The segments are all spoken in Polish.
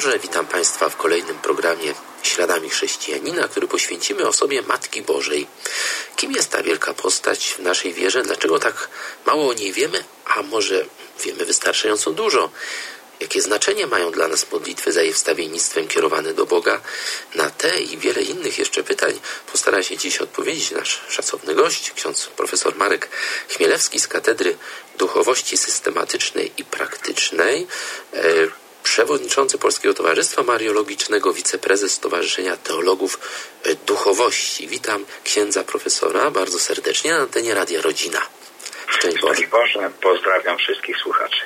Boże, witam Państwa w kolejnym programie Śladami Chrześcijanina, który poświęcimy osobie Matki Bożej. Kim jest ta wielka postać w naszej wierze? Dlaczego tak mało o niej wiemy? A może wiemy wystarczająco dużo? Jakie znaczenie mają dla nas modlitwy za jej wstawiennictwem kierowane do Boga? Na te i wiele innych jeszcze pytań postara się dziś odpowiedzieć nasz szacowny gość, ksiądz profesor Marek Chmielewski z Katedry Duchowości Systematycznej i Praktycznej, przewodniczący Polskiego Towarzystwa Mariologicznego, wiceprezes Stowarzyszenia Teologów Duchowości. Witam księdza profesora bardzo serdecznie na antenie Radia Rodzina. Szczęść Boże. Szczęść Boże, pozdrawiam wszystkich słuchaczy.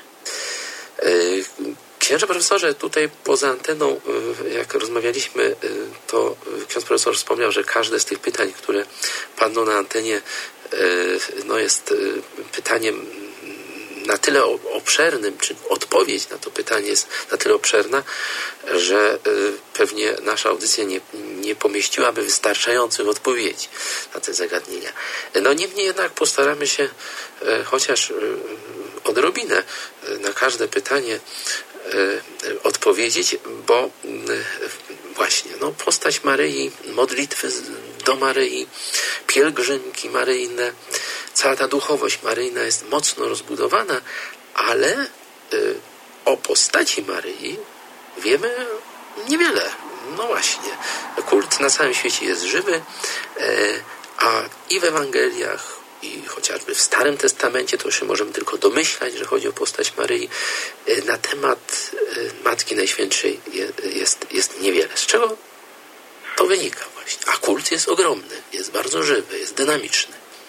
Księże profesorze, tutaj poza anteną, jak rozmawialiśmy, to ksiądz profesor wspomniał, że każde z tych pytań, które padną na antenie, jest pytaniem na tyle obszernym, czy odpowiedź na to pytanie jest na tyle obszerna, że pewnie nasza audycja nie pomieściłaby wystarczających odpowiedzi na te zagadnienia. Niemniej jednak postaramy się chociaż odrobinę na każde pytanie odpowiedzieć, bo właśnie postać Maryi, modlitwy do Maryi, pielgrzymki maryjne, cała ta duchowość maryjna jest mocno rozbudowana, ale o postaci Maryi wiemy niewiele. No właśnie, kult na całym świecie jest żywy, a i w Ewangeliach, i chociażby w Starym Testamencie to się możemy tylko domyślać, że chodzi o postać Maryi. Na temat Matki Najświętszej jest niewiele. Z czego to wynika właśnie? A kult jest ogromny, jest bardzo żywy, jest dynamiczny.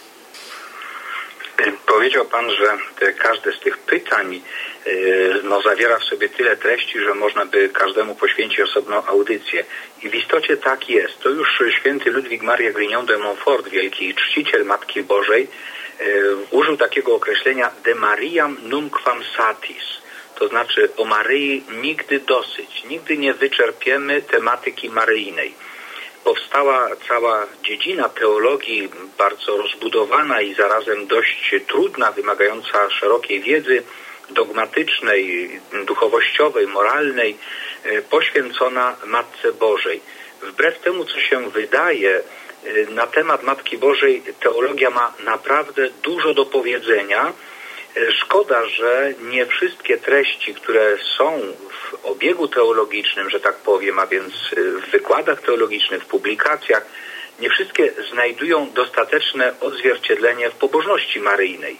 Powiedział Pan, że każde z tych pytań zawiera w sobie tyle treści, że można by każdemu poświęcić osobną audycję. I w istocie tak jest. To już święty Ludwik Maria Grignon de Montfort, wielki czciciel Matki Bożej, użył takiego określenia de Mariam nunquam satis. To znaczy o Maryi nigdy dosyć. Nigdy nie wyczerpiemy tematyki maryjnej. Powstała cała dziedzina teologii, bardzo rozbudowana i zarazem dość trudna, wymagająca szerokiej wiedzy dogmatycznej, duchowościowej, moralnej, poświęcona Matce Bożej. Wbrew temu, co się wydaje, na temat Matki Bożej teologia ma naprawdę dużo do powiedzenia. Szkoda, że nie wszystkie treści, które są w obiegu teologicznym, że tak powiem, a więc w wykładach teologicznych, w publikacjach, nie wszystkie znajdują dostateczne odzwierciedlenie w pobożności maryjnej.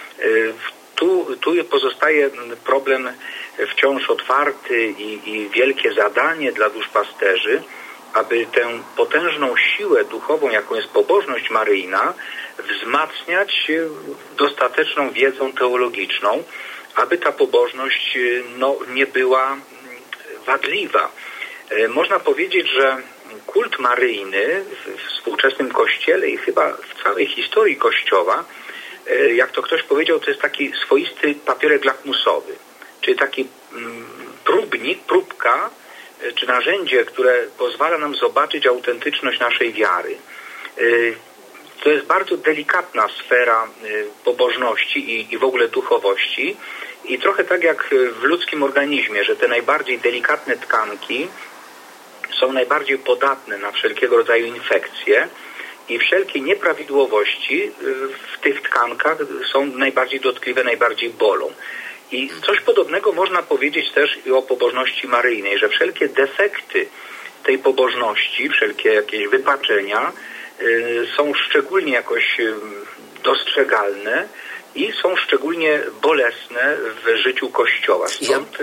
Tu pozostaje problem wciąż otwarty i wielkie zadanie dla duszpasterzy, aby tę potężną siłę duchową, jaką jest pobożność maryjna, wzmacniać dostateczną wiedzą teologiczną, aby ta pobożność nie była wadliwa. Można powiedzieć, że kult maryjny w współczesnym Kościele i chyba w całej historii Kościoła, jak to ktoś powiedział, to jest taki swoisty papierek lakmusowy, czyli taki próbnik, próbka, czy narzędzie, które pozwala nam zobaczyć autentyczność naszej wiary. To jest bardzo delikatna sfera pobożności i w ogóle duchowości i trochę tak jak w ludzkim organizmie, że te najbardziej delikatne tkanki są najbardziej podatne na wszelkiego rodzaju infekcje i wszelkie nieprawidłowości w tych tkankach są najbardziej dotkliwe, najbardziej bolą. I coś podobnego można powiedzieć też i o pobożności maryjnej, że wszelkie defekty tej pobożności, wszelkie jakieś wypaczenia są szczególnie jakoś dostrzegalne i są szczególnie bolesne w życiu Kościoła. Stąd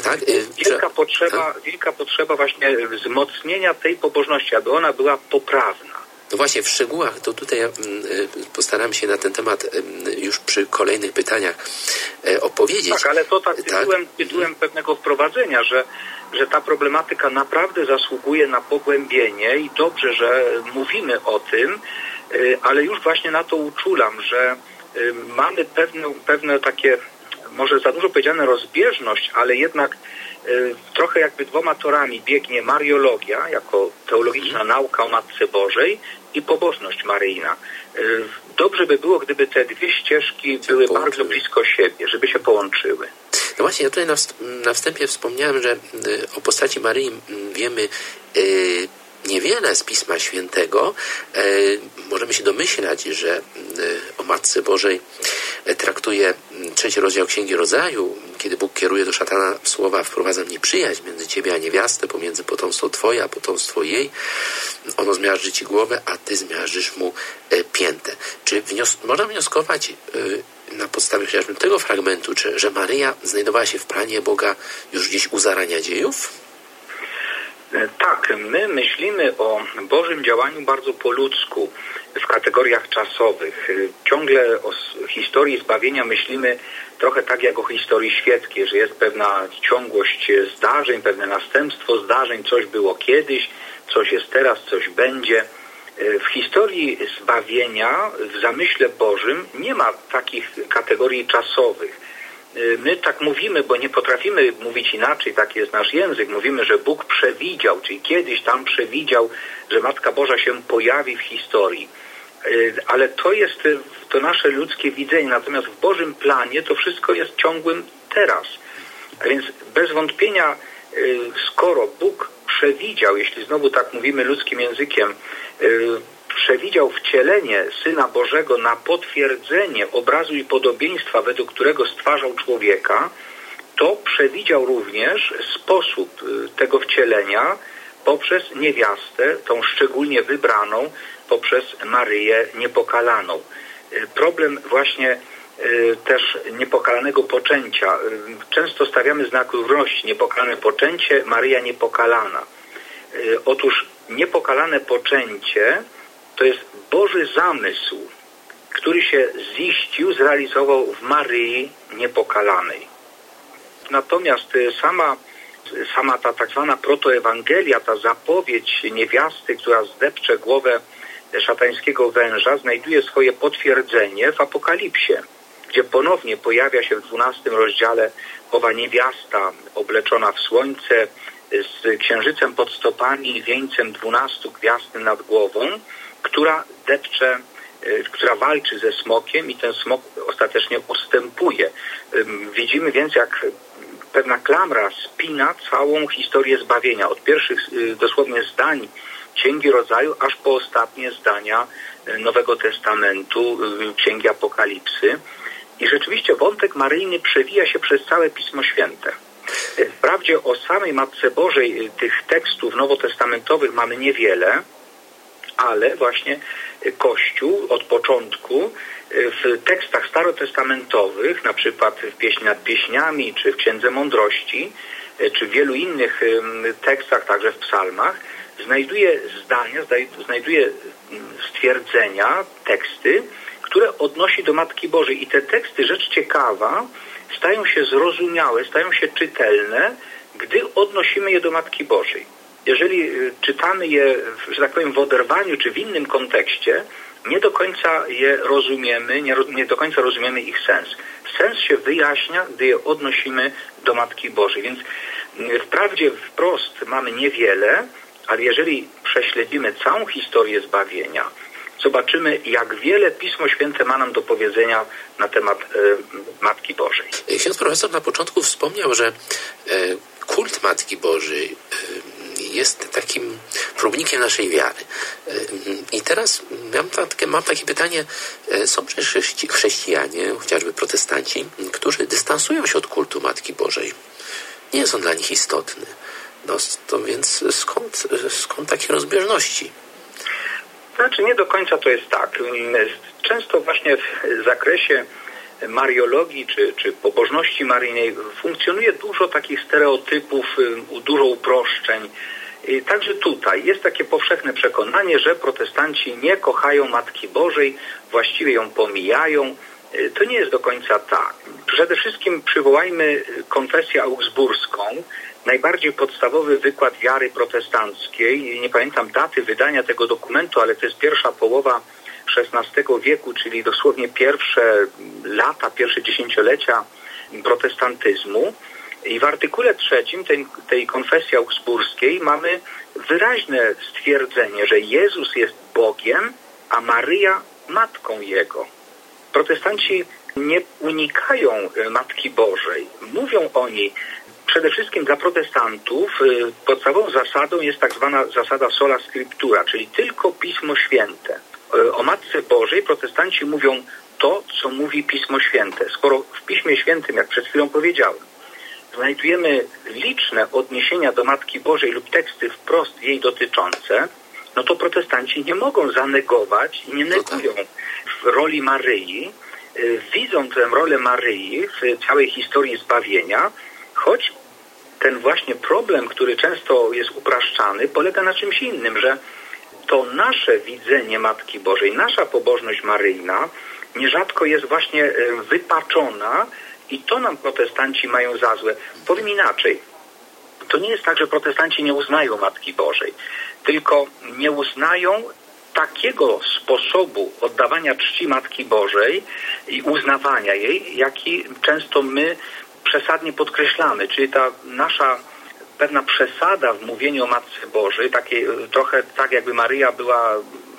wielka potrzeba właśnie wzmocnienia tej pobożności, aby ona była poprawna. No właśnie, w szczegółach, to tutaj postaram się na ten temat już przy kolejnych pytaniach opowiedzieć. Tak, ale to tak tytułem pewnego wprowadzenia, że ta problematyka naprawdę zasługuje na pogłębienie i dobrze, że mówimy o tym, ale już właśnie na to uczulam, że mamy pewne takie, może za dużo powiedziane rozbieżność, ale jednak trochę jakby dwoma torami biegnie mariologia jako teologiczna nauka o Matce Bożej i pobożność maryjna. Dobrze by było, gdyby te dwie ścieżki były bardzo blisko siebie, żeby się połączyły. No właśnie, ja tutaj na wstępie wspomniałem, że o postaci Maryi wiemy niewiele z Pisma Świętego. Możemy się domyślać, że o Matce Bożej traktuje 3 rozdział Księgi Rodzaju, kiedy Bóg kieruje do szatana słowa: wprowadzam nieprzyjaźń między ciebie a niewiastę, pomiędzy potomstwo twoje a potomstwo jej. Ono zmiażdży ci głowę, a ty zmiażdżysz mu piętę. Czy można wnioskować na podstawie chociażby tego fragmentu, że Maryja znajdowała się w planie Boga już gdzieś u zarania dziejów? Tak, my myślimy o Bożym działaniu bardzo po ludzku, w kategoriach czasowych. Ciągle o historii zbawienia myślimy trochę tak jak o historii świeckiej, że jest pewna ciągłość zdarzeń, pewne następstwo zdarzeń, coś było kiedyś, coś jest teraz, coś będzie. W historii zbawienia, w zamyśle Bożym nie ma takich kategorii czasowych. My tak mówimy, bo nie potrafimy mówić inaczej, taki jest nasz język. Mówimy, że Bóg przewidział, czyli kiedyś tam przewidział, że Matka Boża się pojawi w historii. Ale to jest to nasze ludzkie widzenie. Natomiast w Bożym planie to wszystko jest ciągłym teraz. A więc bez wątpienia, skoro Bóg przewidział, jeśli znowu tak mówimy ludzkim językiem, przewidział wcielenie Syna Bożego na potwierdzenie obrazu i podobieństwa, według którego stwarzał człowieka, to przewidział również sposób tego wcielenia poprzez niewiastę, tą szczególnie wybraną, poprzez Maryję Niepokalaną. Problem właśnie też niepokalanego poczęcia. Często stawiamy znak równości: niepokalane poczęcie, Maryja Niepokalana. Otóż niepokalane poczęcie to jest Boży zamysł, który się ziścił, zrealizował w Maryi Niepokalanej. Natomiast sama ta tak zwana protoewangelia, ta zapowiedź niewiasty, która zdepcze głowę szatańskiego węża, znajduje swoje potwierdzenie w Apokalipsie, gdzie ponownie pojawia się w 12 rozdziale owa niewiasta obleczona w słońce, z księżycem pod stopami i wieńcem 12 gwiazd nad głową, która depcze, która walczy ze smokiem i ten smok ostatecznie ustępuje. Widzimy więc, jak pewna klamra spina całą historię zbawienia. Od pierwszych dosłownie zdań Księgi Rodzaju, aż po ostatnie zdania Nowego Testamentu, Księgi Apokalipsy. I rzeczywiście wątek maryjny przewija się przez całe Pismo Święte. Wprawdzie o samej Matce Bożej tych tekstów nowotestamentowych mamy niewiele, ale właśnie Kościół od początku w tekstach starotestamentowych, na przykład w Pieśni nad Pieśniami, czy w Księdze Mądrości, czy w wielu innych tekstach, także w psalmach, znajduje zdania, znajduje stwierdzenia, teksty, które odnosi do Matki Bożej. I te teksty, rzecz ciekawa, stają się zrozumiałe, stają się czytelne, gdy odnosimy je do Matki Bożej. Jeżeli czytamy je, że tak powiem, w oderwaniu czy w innym kontekście, nie do końca je rozumiemy, nie do końca rozumiemy ich sens. Sens się wyjaśnia, gdy je odnosimy do Matki Bożej. Więc wprawdzie wprost mamy niewiele, ale jeżeli prześledzimy całą historię zbawienia, zobaczymy, jak wiele Pismo Święte ma nam do powiedzenia na temat Matki Bożej. Ksiądz profesor na początku wspomniał, że kult Matki Bożej jest takim próbnikiem naszej wiary. I teraz mam takie pytanie. Są przecież chrześcijanie, chociażby protestanci, którzy dystansują się od kultu Matki Bożej. Nie jest on dla nich istotny. No to więc skąd takie rozbieżności? Znaczy nie do końca to jest tak. Często właśnie w zakresie mariologii czy pobożności maryjnej funkcjonuje dużo takich stereotypów, dużo uproszczeń. I także tutaj jest takie powszechne przekonanie, że protestanci nie kochają Matki Bożej, właściwie ją pomijają. To nie jest do końca tak. Przede wszystkim przywołajmy konfesję augsburską, najbardziej podstawowy wykład wiary protestanckiej. Nie pamiętam daty wydania tego dokumentu, ale to jest pierwsza połowa XVI wieku, czyli dosłownie pierwsze lata, pierwsze dziesięciolecia protestantyzmu. I w artykule 3 tej konfesji augsburskiej mamy wyraźne stwierdzenie, że Jezus jest Bogiem, a Maryja matką Jego. Protestanci nie unikają Matki Bożej. Mówią oni, przede wszystkim dla protestantów podstawową zasadą jest tak zwana zasada sola scriptura, czyli tylko Pismo Święte. O Matce Bożej protestanci mówią to, co mówi Pismo Święte. Skoro w Piśmie Świętym, jak przed chwilą powiedziałem, znajdujemy liczne odniesienia do Matki Bożej lub teksty wprost jej dotyczące, no to protestanci nie mogą zanegować i nie negują roli Maryi, widzą tę rolę Maryi w całej historii zbawienia, choć ten właśnie problem, który często jest upraszczany, polega na czymś innym, że to nasze widzenie Matki Bożej, nasza pobożność maryjna nierzadko jest właśnie wypaczona i to nam protestanci mają za złe. Powiem inaczej, to nie jest tak, że protestanci nie uznają Matki Bożej, tylko nie uznają takiego sposobu oddawania czci Matki Bożej i uznawania jej, jaki często my przesadnie podkreślamy, czyli ta nasza pewna przesada w mówieniu o Matce Bożej, takie trochę tak jakby Maryja była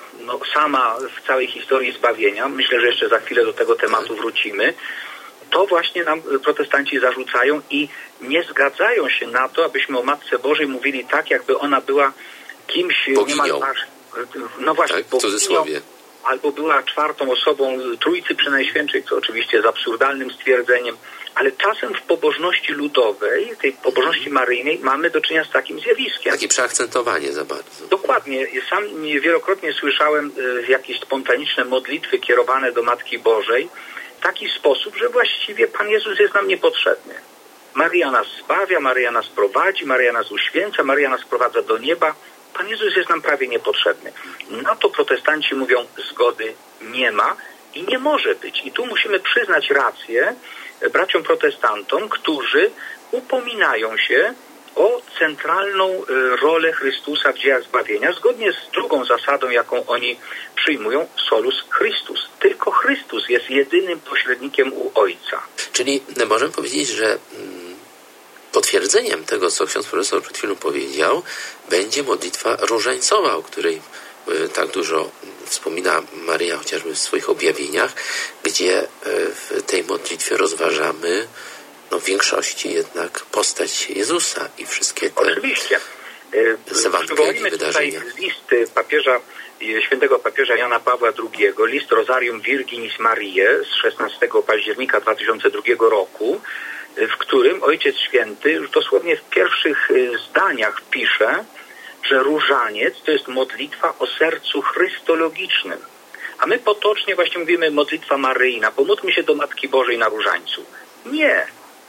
sama w całej historii zbawienia. Myślę, że jeszcze za chwilę do tego tematu wrócimy. To właśnie nam protestanci zarzucają i nie zgadzają się na to, abyśmy o Matce Bożej mówili tak, jakby ona była kimś boginią. No właśnie, tak, w cudzysłowie. Albo była czwartą osobą Trójcy Przenajświętszej, co oczywiście jest absurdalnym stwierdzeniem, ale czasem w pobożności ludowej, tej pobożności maryjnej mamy do czynienia z takim zjawiskiem. Takie przeakcentowanie za bardzo. Dokładnie. Sam wielokrotnie słyszałem jakieś spontaniczne modlitwy kierowane do Matki Bożej w taki sposób, że właściwie Pan Jezus jest nam niepotrzebny. Maryja nas zbawia, Maryja nas prowadzi, Maryja nas uświęca, Maryja nas prowadza do nieba. Pan Jezus jest nam prawie niepotrzebny. Na to protestanci mówią, zgody nie ma i nie może być. I tu musimy przyznać rację braciom protestantom, którzy upominają się o centralną rolę Chrystusa w dziejach zbawienia, zgodnie z drugą zasadą, jaką oni przyjmują, solus Christus. Tylko Chrystus jest jedynym pośrednikiem u Ojca. Czyli możemy powiedzieć, że potwierdzeniem tego, co ksiądz profesor przed chwilą powiedział, będzie modlitwa różańcowa, o której tak dużo wspomina Maryja chociażby w swoich objawieniach, gdzie w tej modlitwie rozważamy w większości jednak postać Jezusa i wszystkie te z Ewangelii wydarzenia. Tutaj list świętego papieża Jana Pawła II, list Rosarium Virginis Mariae z 16 października 2002 roku, w którym Ojciec Święty już dosłownie w pierwszych zdaniach pisze, że różaniec to jest modlitwa o sercu chrystologicznym. A my potocznie właśnie mówimy modlitwa maryjna, pomódlmy się do Matki Bożej na różańcu. Nie.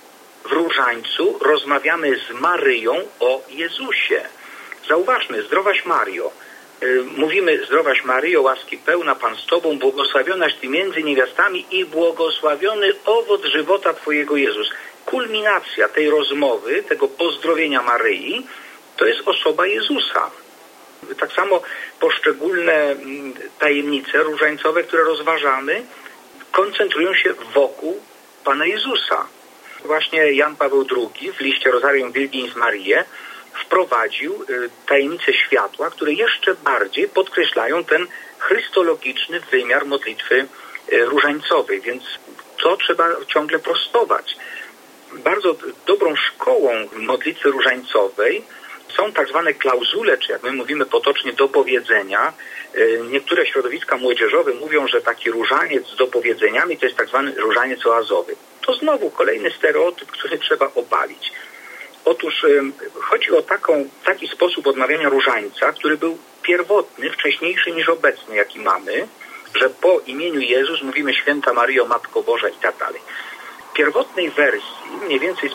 W różańcu rozmawiamy z Maryją o Jezusie. Zauważmy, zdrowaś Mario. Mówimy, zdrowaś Maryjo, łaski pełna, Pan z Tobą, błogosławionaś Ty między niewiastami i błogosławiony owoc żywota Twojego Jezus. Kulminacja tej rozmowy, tego pozdrowienia Maryi, to jest osoba Jezusa. Tak samo poszczególne tajemnice różańcowe, które rozważamy, koncentrują się wokół Pana Jezusa. Właśnie Jan Paweł II w liście Rosarium Virginis Mariae wprowadził tajemnice światła, które jeszcze bardziej podkreślają ten chrystologiczny wymiar modlitwy różańcowej, więc to trzeba ciągle prostować. Bardzo dobrą szkołą modlitwy różańcowej są tak zwane klauzule, czy jak my mówimy potocznie dopowiedzenia. Niektóre środowiska młodzieżowe mówią, że taki różaniec z dopowiedzeniami to jest tak zwany różaniec oazowy. To znowu kolejny stereotyp, który trzeba obalić. Otóż chodzi o taki sposób odmawiania różańca, który był pierwotny, wcześniejszy niż obecny, jaki mamy, że po imieniu Jezus mówimy Święta Maryjo, Matko Boża i tak dalej. W pierwotnej wersji, mniej więcej z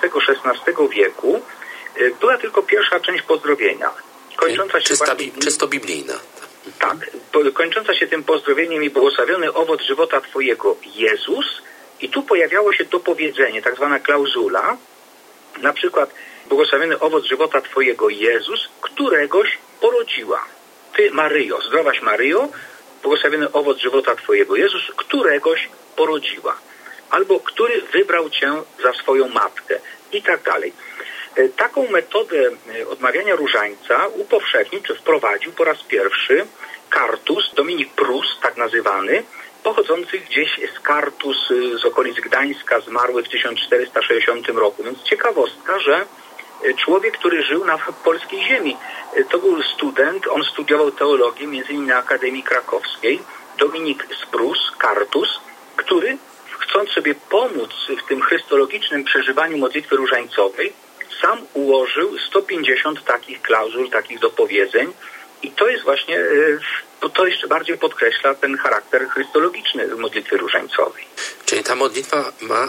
XV-XVI wieku, była tylko pierwsza część pozdrowienia. Kończąca się czysto biblijna. Tak, kończąca się tym pozdrowieniem i błogosławiony owoc żywota Twojego Jezus. I tu pojawiało się dopowiedzenie, tak zwana klauzula, na przykład błogosławiony owoc żywota Twojego Jezus, któregoś porodziła. Ty Maryjo, zdrowaś Maryjo, błogosławiony owoc żywota Twojego Jezus, któregoś porodziła. Albo który wybrał Cię za swoją matkę i tak dalej. Taką metodę odmawiania różańca upowszechnił, czy wprowadził po raz pierwszy Cartus, Dominik Prus, tak nazywany, pochodzących gdzieś z Kartus, z okolic Gdańska, zmarły w 1460 roku. Więc ciekawostka, że człowiek, który żył na polskiej ziemi, to był student, on studiował teologię, między innymi na Akademii Krakowskiej, Dominik z Prus, Kartus, który, chcąc sobie pomóc w tym chrystologicznym przeżywaniu modlitwy różańcowej, sam ułożył 150 takich klauzul, takich dopowiedzeń i to jest właśnie, to jeszcze bardziej podkreśla ten charakter chrystologiczny modlitwy różańcowej. Czyli ta modlitwa ma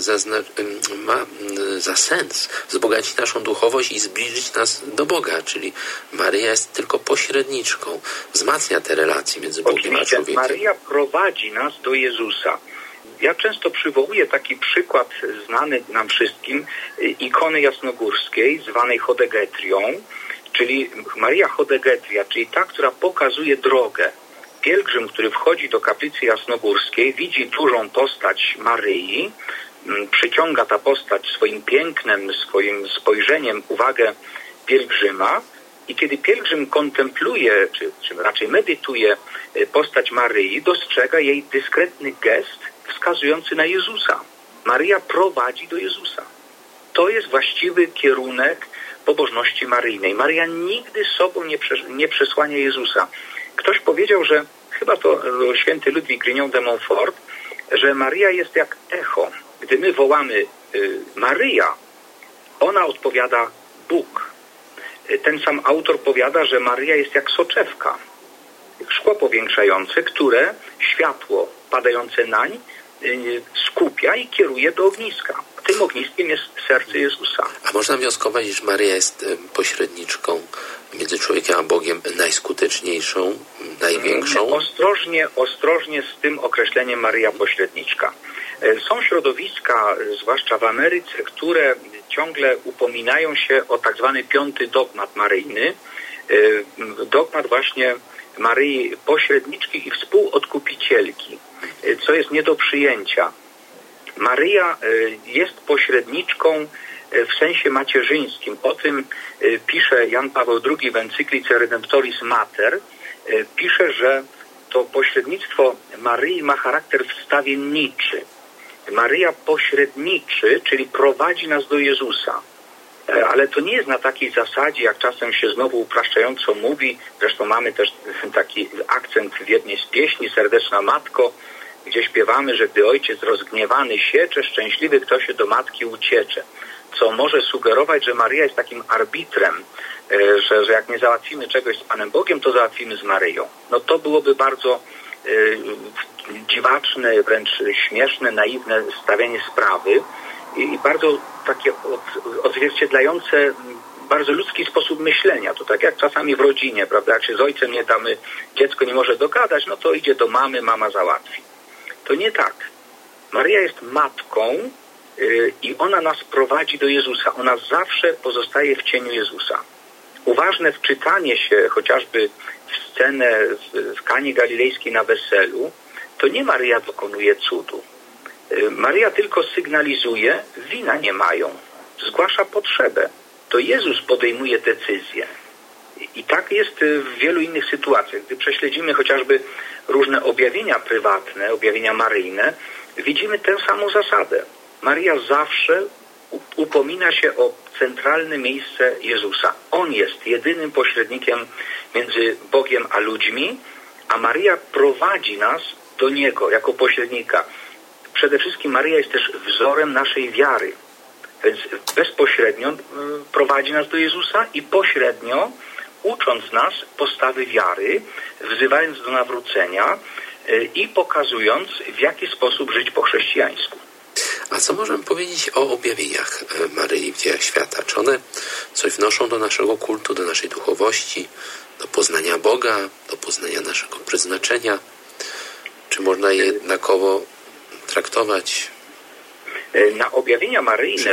za sens wzbogacić naszą duchowość i zbliżyć nas do Boga, czyli Maryja jest tylko pośredniczką, wzmacnia te relacje między Bogiem a człowiekiem. Maryja prowadzi nas do Jezusa. Ja często przywołuję taki przykład znany nam wszystkim, ikony jasnogórskiej, zwanej Chodegetrią, czyli Maria Chodegetria, czyli ta, która pokazuje drogę. Pielgrzym, który wchodzi do kaplicy jasnogórskiej, widzi dużą postać Maryi, przyciąga ta postać swoim pięknem, swoim spojrzeniem uwagę pielgrzyma i kiedy pielgrzym kontempluje, czy raczej medytuje postać Maryi, dostrzega jej dyskretny gest wskazujący na Jezusa. Maryja prowadzi do Jezusa. To jest właściwy kierunek pobożności maryjnej. Maryja nigdy sobą nie przesłania Jezusa. Ktoś powiedział, że chyba to święty Ludwik Grignon de Montfort, że Maryja jest jak echo. Gdy my wołamy Maryja, ona odpowiada Bóg. Ten sam autor powiada, że Maryja jest jak soczewka, szkło powiększające, które światło padające nań skupia i kieruje do ogniska. Tym ogniskiem jest serce Jezusa. A można wnioskować, że Maryja jest pośredniczką między człowiekiem a Bogiem najskuteczniejszą, największą? Ostrożnie z tym określeniem Maryja pośredniczka. Są środowiska, zwłaszcza w Ameryce, które ciągle upominają się o tak zwany 5. dogmat maryjny. Dogmat właśnie Maryi pośredniczki i współodkupicielki, co jest nie do przyjęcia. Maryja jest pośredniczką w sensie macierzyńskim. O tym pisze Jan Paweł II w encyklice Redemptoris Mater. Pisze, że to pośrednictwo Maryi ma charakter wstawienniczy. Maryja pośredniczy, czyli prowadzi nas do Jezusa. Ale to nie jest na takiej zasadzie, jak czasem się znowu upraszczająco mówi. Zresztą mamy też taki akcent w jednej z pieśni, Serdeczna Matko, gdzie śpiewamy, że gdy ojciec rozgniewany siecze, szczęśliwy kto się do matki uciecze. Co może sugerować, że Maryja jest takim arbitrem, że jak nie załatwimy czegoś z Panem Bogiem, to załatwimy z Maryją. No to byłoby bardzo dziwaczne, wręcz śmieszne, naiwne stawianie sprawy i bardzo takie odzwierciedlające bardzo ludzki sposób myślenia. To tak jak czasami w rodzinie, prawda? Jak się z ojcem nie damy, dziecko nie może dogadać, no to idzie do mamy, mama załatwi. To nie tak. Maryja jest matką i ona nas prowadzi do Jezusa. Ona zawsze pozostaje w cieniu Jezusa. Uważne wczytanie się chociażby w scenę w Kanie Galilejskiej na weselu, to nie Maryja dokonuje cudu. Maryja tylko sygnalizuje, wina nie mają. Zgłasza potrzebę. To Jezus podejmuje decyzję. I tak jest w wielu innych sytuacjach. Gdy prześledzimy chociażby różne objawienia prywatne, objawienia maryjne, widzimy tę samą zasadę. Maryja zawsze upomina się o centralne miejsce Jezusa. On jest jedynym pośrednikiem między Bogiem a ludźmi, a Maryja prowadzi nas do Niego jako pośrednika. Przede wszystkim Maryja jest też wzorem naszej wiary. Więc bezpośrednio prowadzi nas do Jezusa i pośrednio ucząc nas postawy wiary, wzywając do nawrócenia i pokazując, w jaki sposób żyć po chrześcijańsku. A co możemy powiedzieć o objawieniach Maryi w dziejach świata? Czy one coś wnoszą do naszego kultu, do naszej duchowości, do poznania Boga, do poznania naszego przeznaczenia? Czy można je jednakowo traktować? Na objawienia maryjne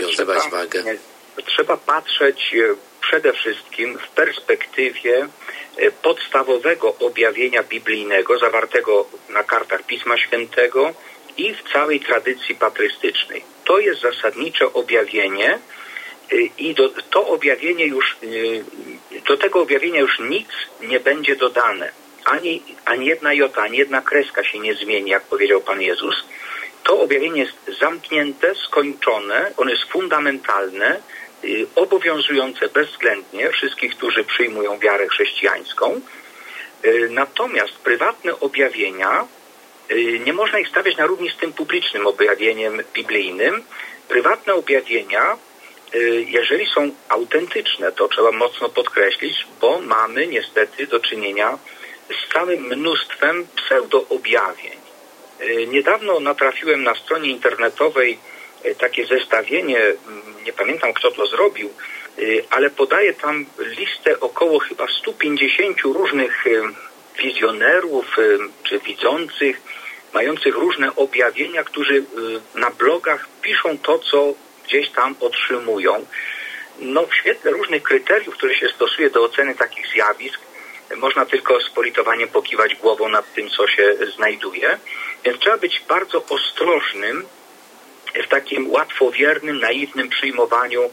trzeba patrzeć przede wszystkim w perspektywie podstawowego objawienia biblijnego zawartego na kartach Pisma Świętego i w całej tradycji patrystycznej. To jest zasadnicze objawienie i do tego objawienia już nic nie będzie dodane. ani jedna jota, ani jedna kreska się nie zmieni, jak powiedział Pan Jezus. To objawienie jest zamknięte, skończone, ono jest fundamentalne, obowiązujące bezwzględnie wszystkich, którzy przyjmują wiarę chrześcijańską. Natomiast prywatne objawienia, nie można ich stawiać na równi z tym publicznym objawieniem biblijnym. Prywatne objawienia, jeżeli są autentyczne, to trzeba mocno podkreślić, bo mamy niestety do czynienia z całym mnóstwem pseudo-objawień. Niedawno natrafiłem na stronie internetowej takie zestawienie, nie pamiętam kto to zrobił, ale podaje tam listę około chyba 150 różnych wizjonerów czy widzących, mających różne objawienia, którzy na blogach piszą to, co gdzieś tam otrzymują. No, w świetle różnych kryteriów, które się stosuje do oceny takich zjawisk, można tylko z politowaniem pokiwać głową nad tym, co się znajduje. Więc trzeba być bardzo ostrożnym w takim łatwowiernym, naiwnym przyjmowaniu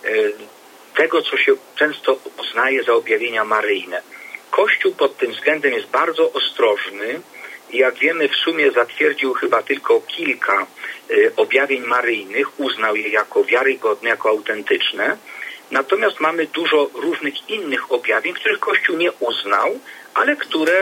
tego, co się często uznaje za objawienia maryjne. Kościół pod tym względem jest bardzo ostrożny i jak wiemy w sumie zatwierdził chyba tylko kilka objawień maryjnych, uznał je jako wiarygodne, jako autentyczne. Natomiast mamy dużo różnych innych objawień, których Kościół nie uznał, ale które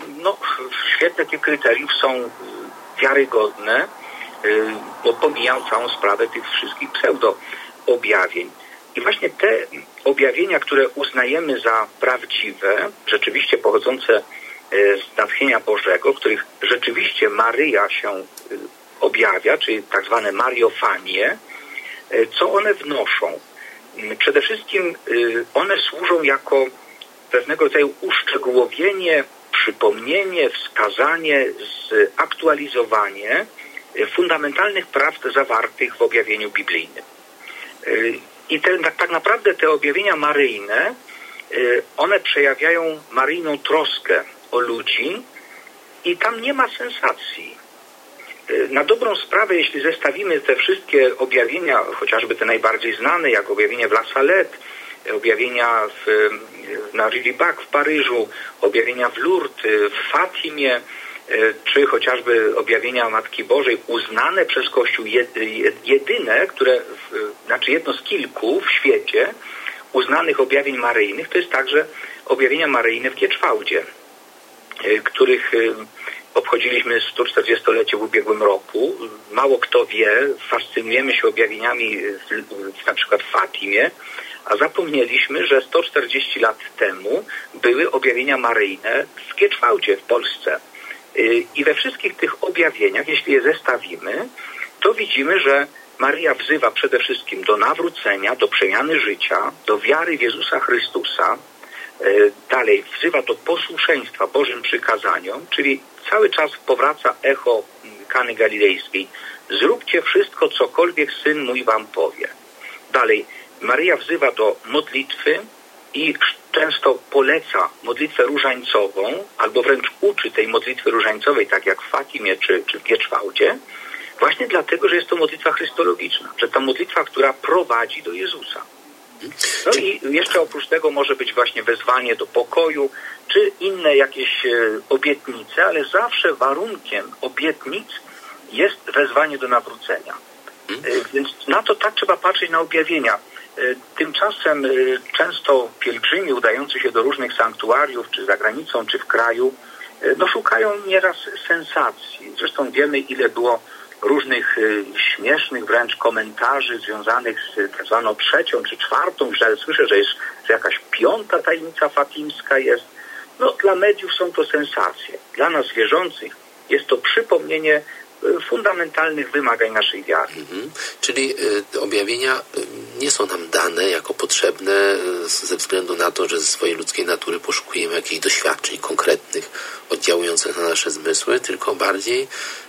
w świetle tych kryteriów są wiarygodne, bo pomijają całą sprawę tych wszystkich pseudo-objawień. I właśnie te objawienia, które uznajemy za prawdziwe, rzeczywiście pochodzące z natchnienia Bożego, w których rzeczywiście Maryja się objawia, czyli tak zwane mariofanie, co one wnoszą? Przede wszystkim one służą jako pewnego rodzaju uszczegółowienie, przypomnienie, wskazanie, zaktualizowanie fundamentalnych prawd zawartych w objawieniu biblijnym. I tak naprawdę te objawienia maryjne, one przejawiają maryjną troskę o ludzi i tam nie ma sensacji. Na dobrą sprawę, jeśli zestawimy te wszystkie objawienia, chociażby te najbardziej znane, jak objawienie w La Salette, objawienia na Rilly-Bac w Paryżu, objawienia w Lourdes, w Fatimie, czy chociażby objawienia Matki Bożej uznane przez Kościół jedyne, znaczy jedno z kilku w świecie uznanych objawień maryjnych, to jest także objawienia maryjne w Gieczwałdzie, których obchodziliśmy 140-lecie w ubiegłym roku. Mało kto wie, fascynujemy się objawieniami na przykład w Fatimie, a zapomnieliśmy, że 140 lat temu były objawienia maryjne w Gieczwałdzie w Polsce. I we wszystkich tych objawieniach, jeśli je zestawimy, to widzimy, że Maryja wzywa przede wszystkim do nawrócenia, do przemiany życia, do wiary w Jezusa Chrystusa. Dalej wzywa do posłuszeństwa Bożym przykazaniom, czyli cały czas powraca echo Kany Galilejskiej. Zróbcie wszystko, cokolwiek Syn mój wam powie. Dalej, Maryja wzywa do modlitwy i często poleca modlitwę różańcową, albo wręcz uczy tej modlitwy różańcowej, tak jak w Fatimie czy w Gieczwałdzie, właśnie dlatego, że jest to modlitwa chrystologiczna, że to modlitwa, która prowadzi do Jezusa. No i jeszcze oprócz tego może być właśnie wezwanie do pokoju, czy inne jakieś obietnice, ale zawsze warunkiem obietnic jest wezwanie do nawrócenia. Więc na to tak trzeba patrzeć na objawienia. Tymczasem często pielgrzymi udający się do różnych sanktuariów, czy za granicą, czy w kraju, szukają nieraz sensacji. Zresztą wiemy, ile było różnych śmiesznych wręcz komentarzy związanych z tak zwaną trzecią czy czwartą, już nawet słyszę, że jakaś piąta tajemnica fatimska jest. Dla mediów są to sensacje. Dla nas wierzących jest to przypomnienie fundamentalnych wymagań naszej wiary. Czyli objawienia nie są nam dane jako potrzebne ze względu na to, że ze swojej ludzkiej natury poszukujemy jakichś doświadczeń konkretnych, oddziałujących na nasze zmysły, tylko bardziej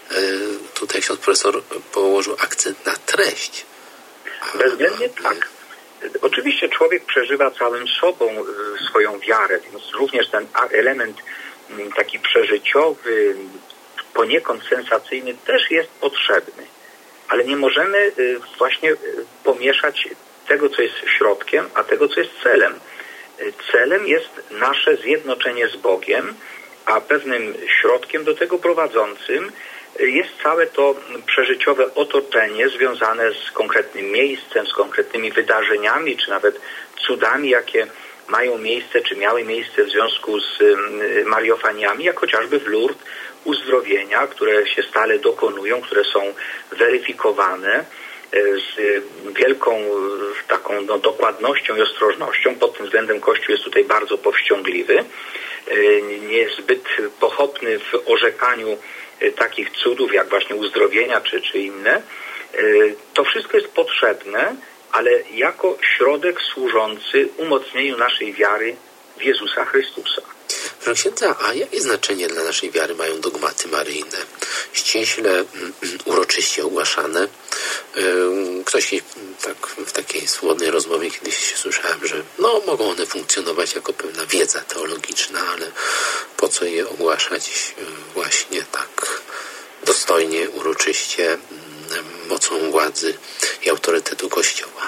tutaj ksiądz profesor położył akcent na treść. Bezwzględnie tak. Oczywiście człowiek przeżywa całym sobą swoją wiarę, więc również ten element taki przeżyciowy, poniekąd sensacyjny też jest potrzebny. Ale nie możemy właśnie pomieszać tego, co jest środkiem, a tego, co jest celem. Celem jest nasze zjednoczenie z Bogiem a pewnym środkiem do tego prowadzącym jest całe to przeżyciowe otoczenie związane z konkretnym miejscem, z konkretnymi wydarzeniami, czy nawet cudami, jakie mają miejsce, czy miały miejsce w związku z mariofaniami, jak chociażby w Lourdes uzdrowienia, które się stale dokonują, które są weryfikowane z wielką taką dokładnością i ostrożnością. Pod tym względem Kościół jest tutaj bardzo powściągliwy, niezbyt pochopny w orzekaniu takich cudów, jak właśnie uzdrowienia czy inne. To wszystko jest potrzebne, ale jako środek służący umocnieniu naszej wiary w Jezusa Chrystusa. Proszę księdza, a jakie znaczenie dla naszej wiary mają dogmaty maryjne? Ściśle, uroczyście ogłaszane. Ktoś tak w takiej swobodnej rozmowie kiedyś słyszałem, że mogą one funkcjonować jako pewna wiedza teologiczna, ale po co je ogłaszać właśnie tak dostojnie, uroczyście, mocą władzy i autorytetu Kościoła?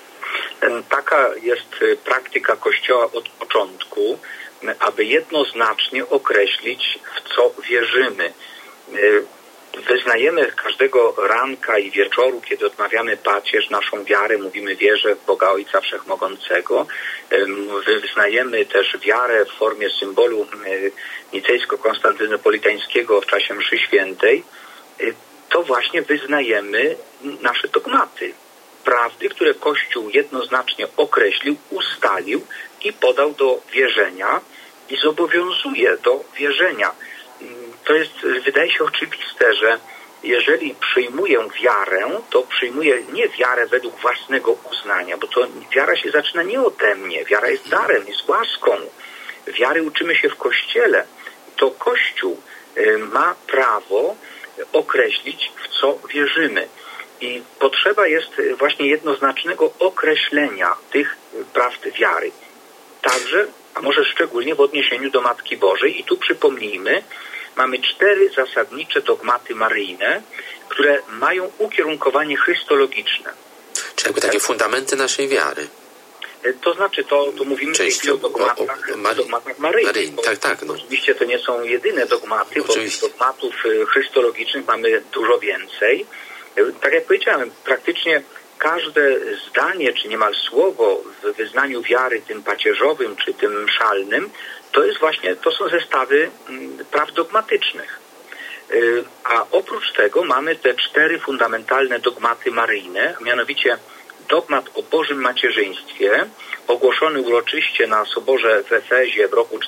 Taka jest praktyka Kościoła od początku, aby jednoznacznie określić, w co wierzymy. Wyznajemy każdego ranka i wieczoru, kiedy odmawiamy pacierz, naszą wiarę, mówimy wierzę w Boga Ojca Wszechmogącego. Wyznajemy też wiarę w formie symbolu nicejsko-konstantynopolitańskiego w czasie mszy świętej. To właśnie wyznajemy nasze dogmaty. Prawdy, które Kościół jednoznacznie określił, ustalił i podał do wierzenia i zobowiązuje do wierzenia. To jest, wydaje się oczywiste, że jeżeli przyjmuję wiarę, to przyjmuję nie wiarę według własnego uznania, bo to wiara się zaczyna nie ode mnie. Wiara jest darem, jest łaską. Wiary uczymy się w Kościele. To Kościół ma prawo określić, w co wierzymy. I potrzeba jest właśnie jednoznacznego określenia tych prawd wiary. Także, a może szczególnie w odniesieniu do Matki Bożej. I tu przypomnijmy, mamy 4 zasadnicze dogmaty maryjne, które mają ukierunkowanie chrystologiczne. Czyli jakby takie fundamenty naszej wiary. To znaczy, to mówimy o dogmatach maryjnych. Tak. Oczywiście to nie są jedyne dogmaty, bo dogmatów chrystologicznych mamy dużo więcej. Tak jak powiedziałem, praktycznie każde zdanie, czy niemal słowo w wyznaniu wiary tym pacierzowym, czy tym mszalnym, to są zestawy praw dogmatycznych. A oprócz tego mamy te 4 fundamentalne dogmaty maryjne, a mianowicie dogmat o Bożym macierzyństwie, ogłoszony uroczyście na Soborze w Efezie w roku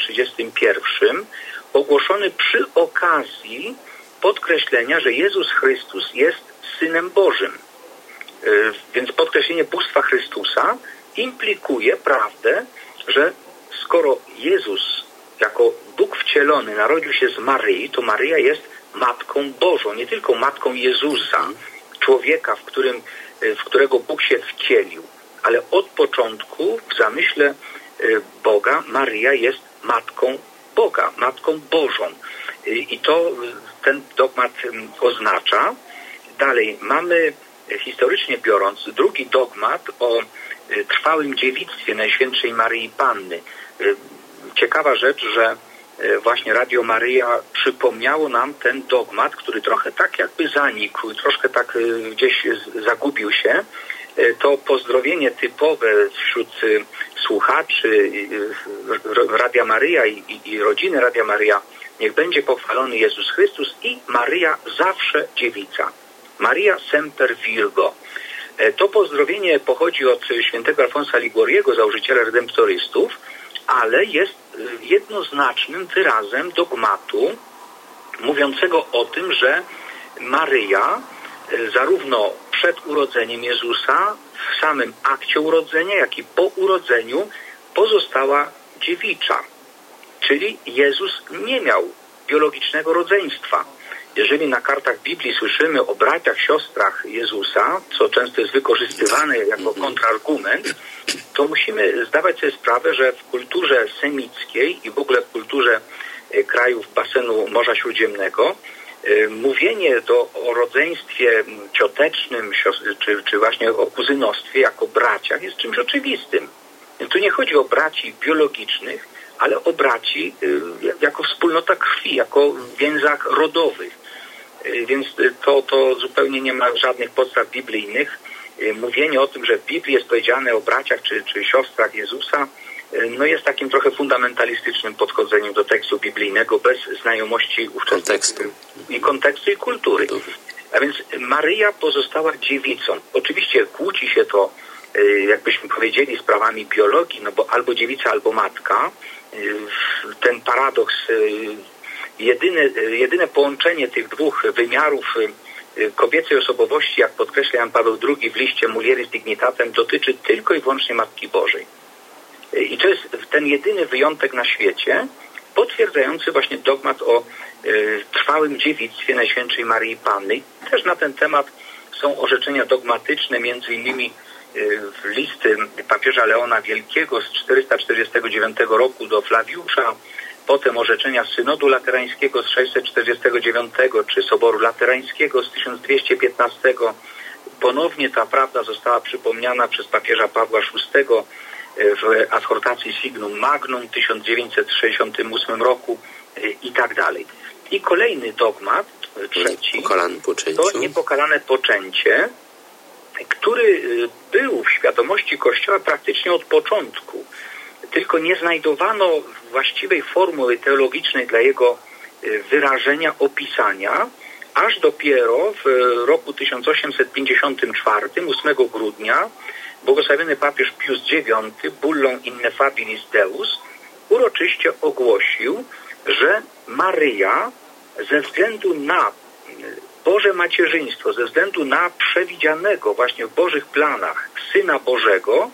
431, ogłoszony przy okazji podkreślenia, że Jezus Chrystus jest Synem Bożym. Więc podkreślenie bóstwa Chrystusa implikuje prawdę, że skoro Jezus jako Bóg wcielony narodził się z Maryi, to Maryja jest Matką Bożą, nie tylko Matką Jezusa, człowieka, w którego Bóg się wcielił, ale od początku w zamyśle Boga Maryja jest Matką Boga, Matką Bożą. I to ten dogmat oznacza. Dalej mamy, historycznie biorąc, drugi dogmat o trwałym dziewictwie Najświętszej Maryi Panny. Ciekawa rzecz, że właśnie Radio Maryja przypomniało nam ten dogmat, który trochę tak jakby zanikł, troszkę tak gdzieś zagubił się. To pozdrowienie typowe wśród słuchaczy Radia Maryja i rodziny Radia Maryja: niech będzie pochwalony Jezus Chrystus i Maryja zawsze dziewica. Maria semper Virgo. To pozdrowienie pochodzi od świętego Alfonsa Liguoriego, założyciela redemptorystów, ale jest jednoznacznym wyrazem dogmatu mówiącego o tym, że Maryja zarówno przed urodzeniem Jezusa, w samym akcie urodzenia, jak i po urodzeniu pozostała dziewicza. Czyli Jezus nie miał biologicznego rodzeństwa. Jeżeli na kartach Biblii słyszymy o braciach, siostrach Jezusa, co często jest wykorzystywane jako kontrargument, to musimy zdawać sobie sprawę, że w kulturze semickiej i w ogóle w kulturze krajów basenu Morza Śródziemnego mówienie o rodzeństwie ciotecznym czy właśnie o kuzynostwie jako braciach jest czymś oczywistym. Tu nie chodzi o braci biologicznych, ale o braci jako wspólnota krwi, jako w więzach rodowych. Więc to zupełnie nie ma żadnych podstaw biblijnych. Mówienie o tym, że w Biblii jest powiedziane o braciach czy siostrach Jezusa, no jest takim trochę fundamentalistycznym podchodzeniem do tekstu biblijnego bez znajomości kontekstu i kultury. A więc Maryja pozostała dziewicą. Oczywiście kłóci się to, jakbyśmy powiedzieli, z prawami biologii, no bo albo dziewica, albo matka. Ten paradoks, jedyne połączenie tych dwóch wymiarów kobiecej osobowości, jak podkreśla Jan Paweł II w liście Mulieris Dignitatem, dotyczy tylko i wyłącznie Matki Bożej. I to jest ten jedyny wyjątek na świecie, potwierdzający właśnie dogmat o trwałym dziewictwie Najświętszej Maryi Panny. Też na ten temat są orzeczenia dogmatyczne, między innymi w listy papieża Leona Wielkiego z 449 roku do Flawiusza, potem orzeczenia Synodu Laterańskiego z 649 czy Soboru Laterańskiego z 1215. Ponownie ta prawda została przypomniana przez papieża Pawła VI w adhortacji Signum Magnum w 1968 roku i tak dalej. I kolejny dogmat, trzeci, to niepokalane poczęcie, który był w świadomości Kościoła praktycznie od początku. Tylko nie znajdowano właściwej formuły teologicznej dla jego wyrażenia, opisania, aż dopiero w roku 1854, 8 grudnia, błogosławiony papież Pius IX bullą Innefabilis Deus uroczyście ogłosił, że Maryja ze względu na Boże macierzyństwo, ze względu na przewidzianego właśnie w Bożych planach Syna Bożego,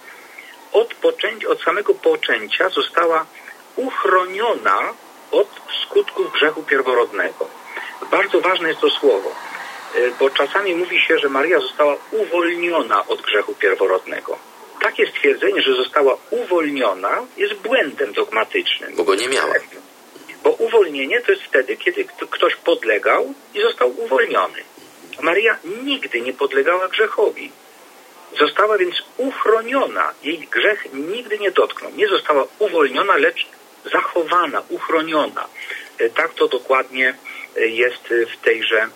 od samego poczęcia została uchroniona od skutków grzechu pierworodnego. Bardzo ważne jest to słowo, bo czasami mówi się, że Maryja została uwolniona od grzechu pierworodnego. Takie stwierdzenie, że została uwolniona, jest błędem dogmatycznym. Bo go nie miała. Bo uwolnienie to jest wtedy, kiedy ktoś podlegał i został uwolniony. Maryja nigdy nie podlegała grzechowi. Została więc uchroniona. Jej grzech nigdy nie dotknął. Nie została uwolniona, lecz zachowana, uchroniona. Tak to dokładnie jest w tejże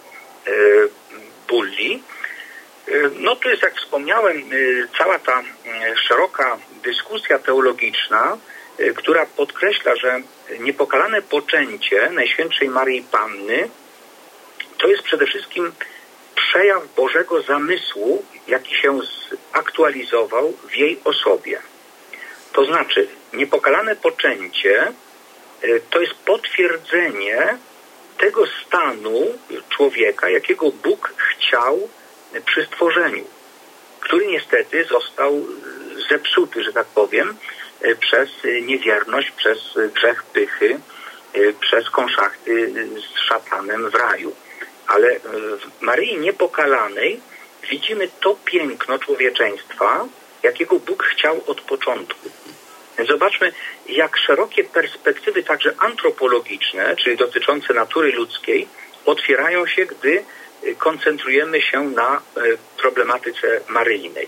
bulli. No to jest, jak wspomniałem, cała ta szeroka dyskusja teologiczna, która podkreśla, że niepokalane poczęcie Najświętszej Maryi Panny to jest przede wszystkim przejaw Bożego zamysłu, jaki się zaktualizował w jej osobie. To znaczy, niepokalane poczęcie to jest potwierdzenie tego stanu człowieka, jakiego Bóg chciał przy stworzeniu, który niestety został zepsuty, że tak powiem, przez niewierność, przez grzech pychy, przez konszachty z szatanem w raju. Ale w Maryi Niepokalanej widzimy to piękno człowieczeństwa, jakiego Bóg chciał od początku. Więc zobaczmy, jak szerokie perspektywy także antropologiczne, czyli dotyczące natury ludzkiej, otwierają się, gdy koncentrujemy się na problematyce maryjnej.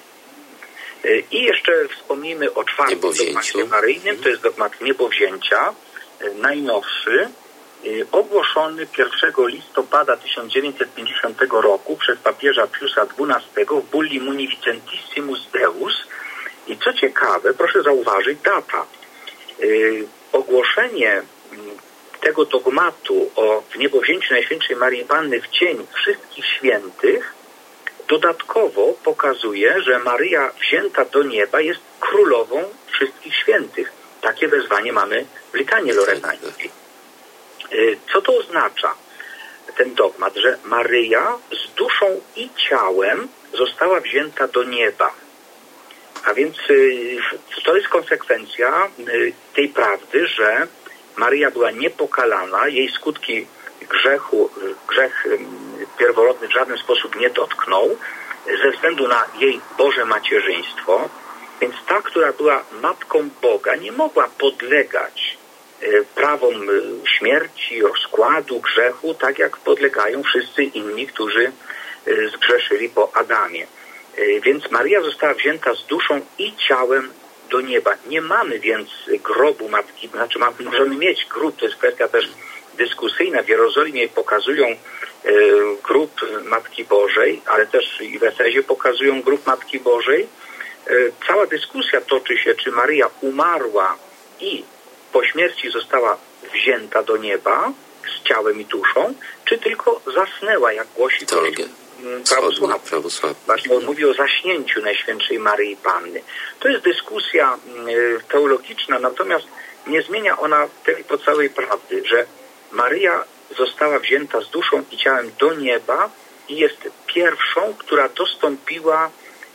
I jeszcze wspomnijmy o czwartym dogmacie maryjnym, to jest dogmat niebowzięcia, najnowszy, ogłoszony 1 listopada 1950 roku przez papieża Piusa XII w bulli Munificentissimus Deus. I co ciekawe, proszę zauważyć, data. Ogłoszenie tego dogmatu o wniebowzięciu Najświętszej Maryi Panny w dzień wszystkich świętych dodatkowo pokazuje, że Maryja wzięta do nieba jest królową wszystkich świętych. Takie wezwanie mamy w litanii lorettańskiej. Co to oznacza, ten dogmat, że Maryja z duszą i ciałem została wzięta do nieba? A więc to jest konsekwencja tej prawdy, że Maryja była niepokalana, jej skutki grzech pierworodny w żaden sposób nie dotknął, ze względu na jej Boże macierzyństwo. Więc ta, która była matką Boga, nie mogła podlegać prawom śmierci, rozkładu, grzechu, tak jak podlegają wszyscy inni, którzy zgrzeszyli po Adamie. Więc Maryja została wzięta z duszą i ciałem do nieba. Nie mamy więc grobu Matki, możemy mieć grób, to jest kwestia też dyskusyjna. W Jerozolimie pokazują grób Matki Bożej, ale też i w Efezie pokazują grób Matki Bożej. Cała dyskusja toczy się, czy Maryja umarła i po śmierci została wzięta do nieba z ciałem i duszą, czy tylko zasnęła, jak głosi prawosławny. Właśnie on mówi o zaśnięciu Najświętszej Maryi Panny. To jest dyskusja teologiczna, natomiast nie zmienia ona tej podstawowej prawdy, że Maryja została wzięta z duszą i ciałem do nieba i jest pierwszą, która dostąpiła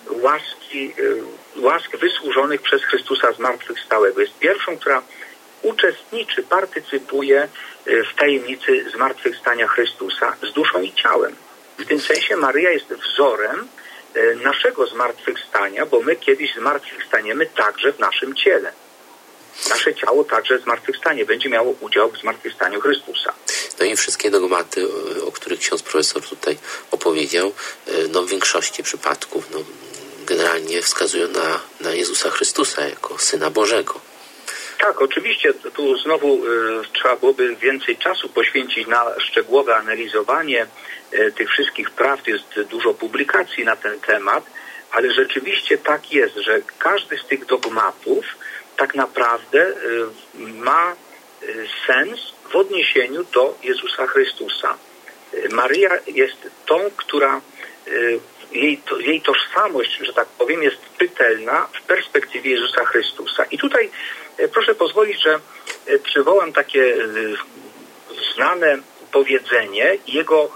łask wysłużonych przez Chrystusa zmartwychwstałego. Jest pierwszą, która uczestniczy, partycypuje w tajemnicy zmartwychwstania Chrystusa z duszą i ciałem. W tym sensie Maryja jest wzorem naszego zmartwychwstania, bo my kiedyś zmartwychwstaniemy także w naszym ciele. Nasze ciało także zmartwychwstanie, będzie miało udział w zmartwychwstaniu Chrystusa. No i wszystkie dogmaty, o których ksiądz profesor tutaj opowiedział, w większości przypadków generalnie wskazują na Jezusa Chrystusa jako Syna Bożego. Tak, oczywiście tu znowu trzeba byłoby więcej czasu poświęcić na szczegółowe analizowanie tych wszystkich prawd. Jest dużo publikacji na ten temat, ale rzeczywiście tak jest, że każdy z tych dogmatów tak naprawdę ma sens w odniesieniu do Jezusa Chrystusa. Maryja jest tą, która jej tożsamość, że tak powiem, jest pytelna w perspektywie Jezusa Chrystusa. I tutaj proszę pozwolić, że przywołam takie znane powiedzenie i jego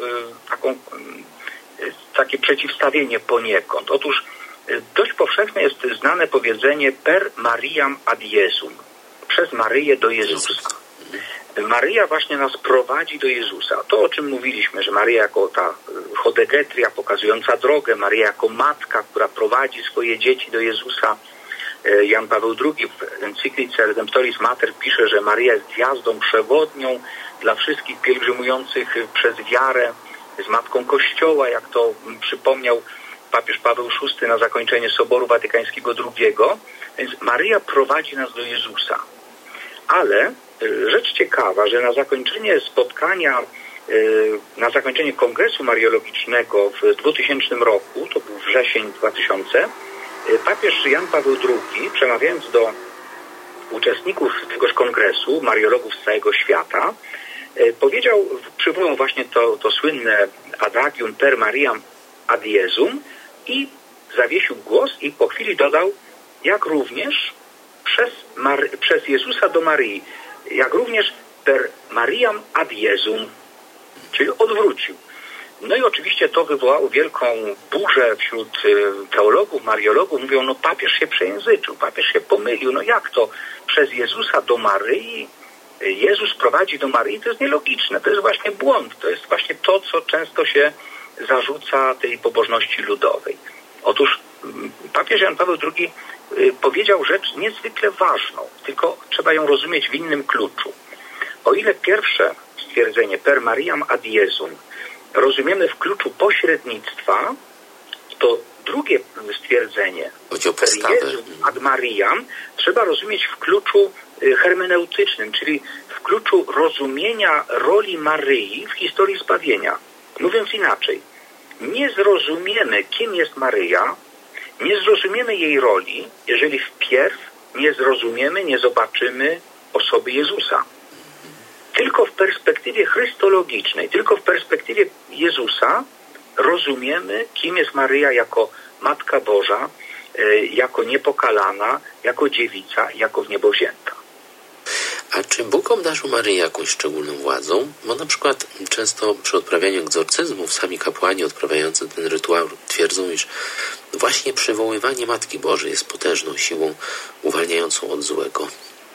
takie przeciwstawienie poniekąd. Otóż dość powszechne jest znane powiedzenie per Mariam ad Jesum. Przez Maryję do Jezusa. Maryja właśnie nas prowadzi do Jezusa. To, o czym mówiliśmy, że Maryja jako ta chodegetria pokazująca drogę, Maryja jako matka, która prowadzi swoje dzieci do Jezusa. Jan Paweł II w encyklice Redemptoris Mater pisze, że Maryja jest gwiazdą przewodnią dla wszystkich pielgrzymujących przez wiarę, z matką Kościoła, jak to przypomniał papież Paweł VI na zakończenie Soboru Watykańskiego II. Więc Maryja prowadzi nas do Jezusa. Ale rzecz ciekawa, że na zakończenie spotkania, na zakończenie Kongresu Mariologicznego w 2000 roku, to był wrzesień 2000, papież Jan Paweł II, przemawiając do uczestników tegoż kongresu, mariologów z całego świata, powiedział, przywołał właśnie to słynne adagium per Mariam ad Jesum i zawiesił głos i po chwili dodał, jak również przez Jezusa do Maryi, jak również per Mariam ad Jesum, czyli odwrócił. No i oczywiście to wywołało wielką burzę wśród teologów, mariologów. Mówią, papież się przejęzyczył, papież się pomylił. Jak to przez Jezusa do Maryi Jezus prowadzi do Maryi? To jest nielogiczne, to jest właśnie błąd. To jest właśnie to, co często się zarzuca tej pobożności ludowej. Otóż papież Jan Paweł II powiedział rzecz niezwykle ważną, tylko trzeba ją rozumieć w innym kluczu. O ile pierwsze stwierdzenie per Mariam ad Jesum rozumiemy w kluczu pośrednictwa, to drugie stwierdzenie per Jesum ad Mariam trzeba rozumieć w kluczu hermeneutycznym, czyli w kluczu rozumienia roli Maryi w historii zbawienia. Mówiąc inaczej, nie zrozumiemy, kim jest Maryja, nie zrozumiemy jej roli, jeżeli wpierw nie zrozumiemy, nie zobaczymy osoby Jezusa. Tylko w perspektywie chrystologicznej, tylko w perspektywie Jezusa rozumiemy, kim jest Maryja jako Matka Boża, jako niepokalana, jako dziewica, jako w niebo wzięta. A czy Bóg obdarzył Maryję jakąś szczególną władzą? Bo na przykład często przy odprawianiu egzorcyzmów sami kapłani odprawiający ten rytuał twierdzą, iż właśnie przywoływanie Matki Bożej jest potężną siłą uwalniającą od złego.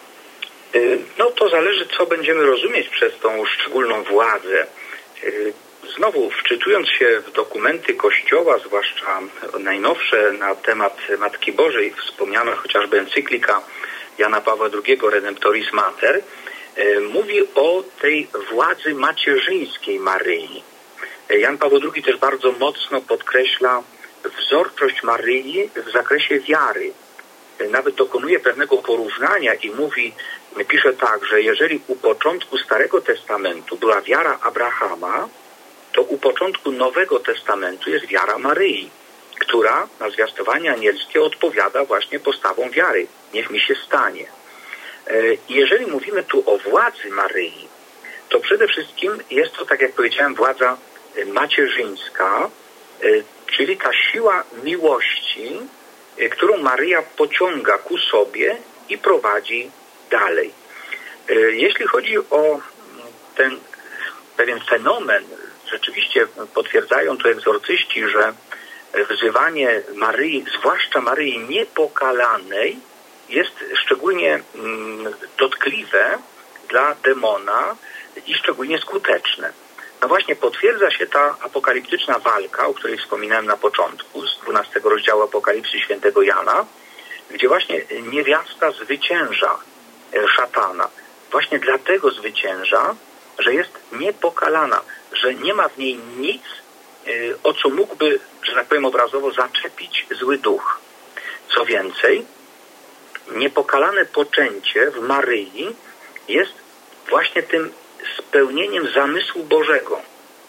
To zależy, co będziemy rozumieć przez tą szczególną władzę. Znowu, wczytując się w dokumenty Kościoła, zwłaszcza najnowsze na temat Matki Bożej, wspomniana chociażby encyklika Jana Pawła II Redemptoris Mater, mówi o tej władzy macierzyńskiej Maryi. Jan Paweł II też bardzo mocno podkreśla wzorczość Maryi w zakresie wiary. nawet dokonuje pewnego porównania i pisze tak, że jeżeli u początku Starego Testamentu była wiara Abrahama, to u początku Nowego Testamentu jest wiara Maryi, która na zwiastowanie anielskie odpowiada właśnie postawą wiary. Niech mi się stanie. Jeżeli mówimy tu o władzy Maryi, to przede wszystkim jest to, tak jak powiedziałem, władza macierzyńska, czyli ta siła miłości, którą Maryja pociąga ku sobie i prowadzi dalej. Jeśli chodzi o ten pewien fenomen, rzeczywiście potwierdzają to egzorcyści, że wzywanie Maryi, zwłaszcza Maryi niepokalanej, jest szczególnie dotkliwe dla demona i szczególnie skuteczne. No właśnie potwierdza się ta apokaliptyczna walka, o której wspominałem na początku, z 12 rozdziału Apokalipsy świętego Jana, gdzie właśnie niewiasta zwycięża szatana. Właśnie dlatego zwycięża, że jest niepokalana, że nie ma w niej nic, o co mógłby, że tak powiem obrazowo, zaczepić zły duch. Co więcej, niepokalane poczęcie w Maryi jest właśnie tym spełnieniem zamysłu Bożego,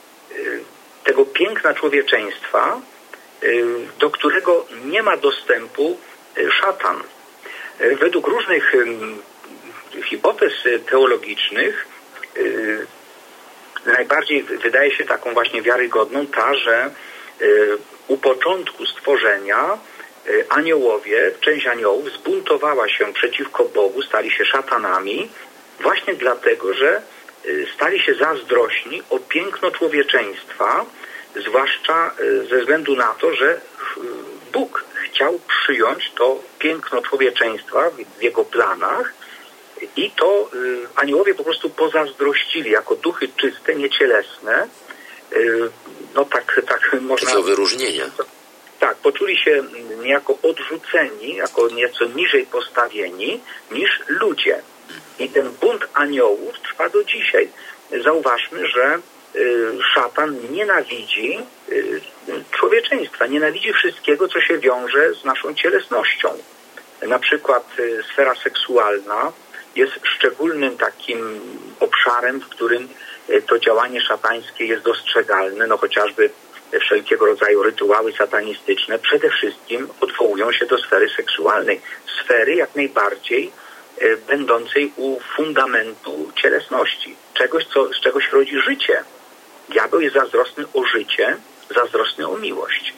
tego piękna człowieczeństwa, do którego nie ma dostępu szatan. Według różnych hipotez teologicznych najbardziej wydaje się taką właśnie wiarygodną ta, że u początku stworzenia aniołowie, część aniołów zbuntowała się przeciwko Bogu, stali się szatanami, właśnie dlatego, że stali się zazdrośni o piękno człowieczeństwa, zwłaszcza ze względu na to, że Bóg chciał przyjąć to piękno człowieczeństwa w jego planach i to aniołowie po prostu pozazdrościli jako duchy czyste, niecielesne. No tak można... Takiego wyróżnienia. Tak, poczuli się niejako odrzuceni, jako nieco niżej postawieni niż ludzie. I ten bunt aniołów trwa do dzisiaj. Zauważmy, że szatan nienawidzi człowieczeństwa, nienawidzi wszystkiego, co się wiąże z naszą cielesnością. Na przykład sfera seksualna jest szczególnym takim obszarem, w którym to działanie szatańskie jest dostrzegalne, no chociażby wszelkiego rodzaju rytuały satanistyczne przede wszystkim odwołują się do sfery seksualnej, sfery jak najbardziej będącej u fundamentu cielesności, czegoś, z czegoś rodzi życie. Diabeł jest zazdrosny o życie, zazdrosny o miłość.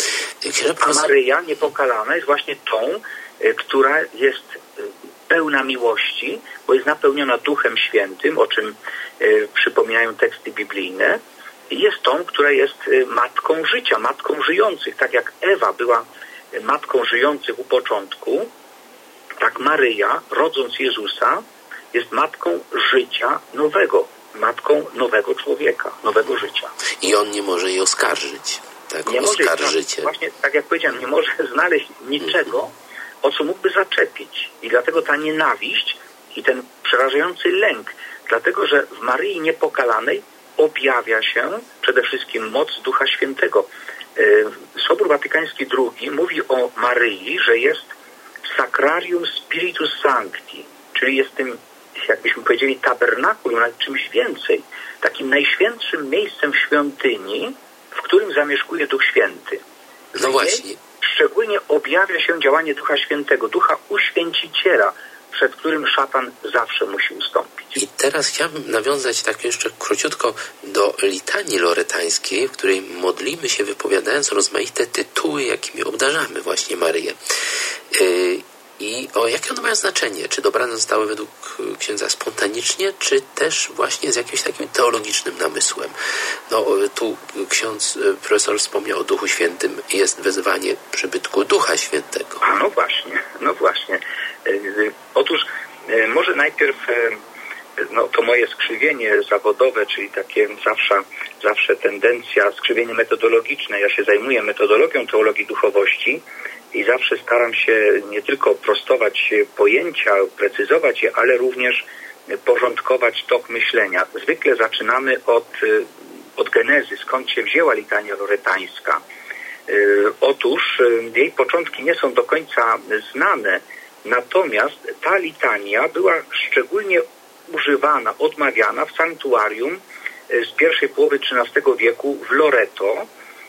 A Maryja niepokalana jest właśnie tą, która jest pełna miłości, bo jest napełniona Duchem Świętym, o czym przypominają teksty biblijne, i jest tą, która jest matką życia, matką żyjących. Tak jak Ewa była matką żyjących u początku, tak Maryja, rodząc Jezusa, jest matką życia nowego, matką nowego człowieka, nowego życia. I on nie może jej oskarżyć. Tak, nie oskarżycie. Może, właśnie tak jak powiedziałem, nie może znaleźć niczego, o co mógłby zaczepić. I dlatego ta nienawiść i ten przerażający lęk, dlatego że w Maryi niepokalanej objawia się przede wszystkim moc Ducha Świętego. Sobór Watykański II mówi o Maryi, że jest Sacrarium Spiritus Sancti, czyli jest tym, jakbyśmy powiedzieli, tabernakulum, ale czymś więcej, takim najświętszym miejscem w świątyni, w którym zamieszkuje Duch Święty. No właśnie. Szczególnie objawia się działanie Ducha Świętego, Ducha Uświęciciela, przed którym szatan zawsze musi ustąpić. I teraz chciałbym nawiązać tak jeszcze króciutko do litanii loretańskiej, w której modlimy się wypowiadając rozmaite tytuły, jakimi obdarzamy właśnie Maryję. I jakie one mają znaczenie? Czy dobrane zostały według księdza spontanicznie, czy też właśnie z jakimś takim teologicznym namysłem? No, tu ksiądz profesor wspomniał o Duchu Świętym. Jest wezwanie przybytku Ducha Świętego. A no właśnie. Otóż może najpierw to moje skrzywienie zawodowe, czyli takie zawsze tendencja, skrzywienie metodologiczne. Ja się zajmuję metodologią teologii duchowości i zawsze staram się nie tylko prostować pojęcia, precyzować je, ale również porządkować tok myślenia. Zwykle zaczynamy od genezy, skąd się wzięła litania loretańska. Otóż jej początki nie są do końca znane, natomiast ta litania była szczególnie używana, odmawiana w sanktuarium z pierwszej połowy XIII wieku w Loreto,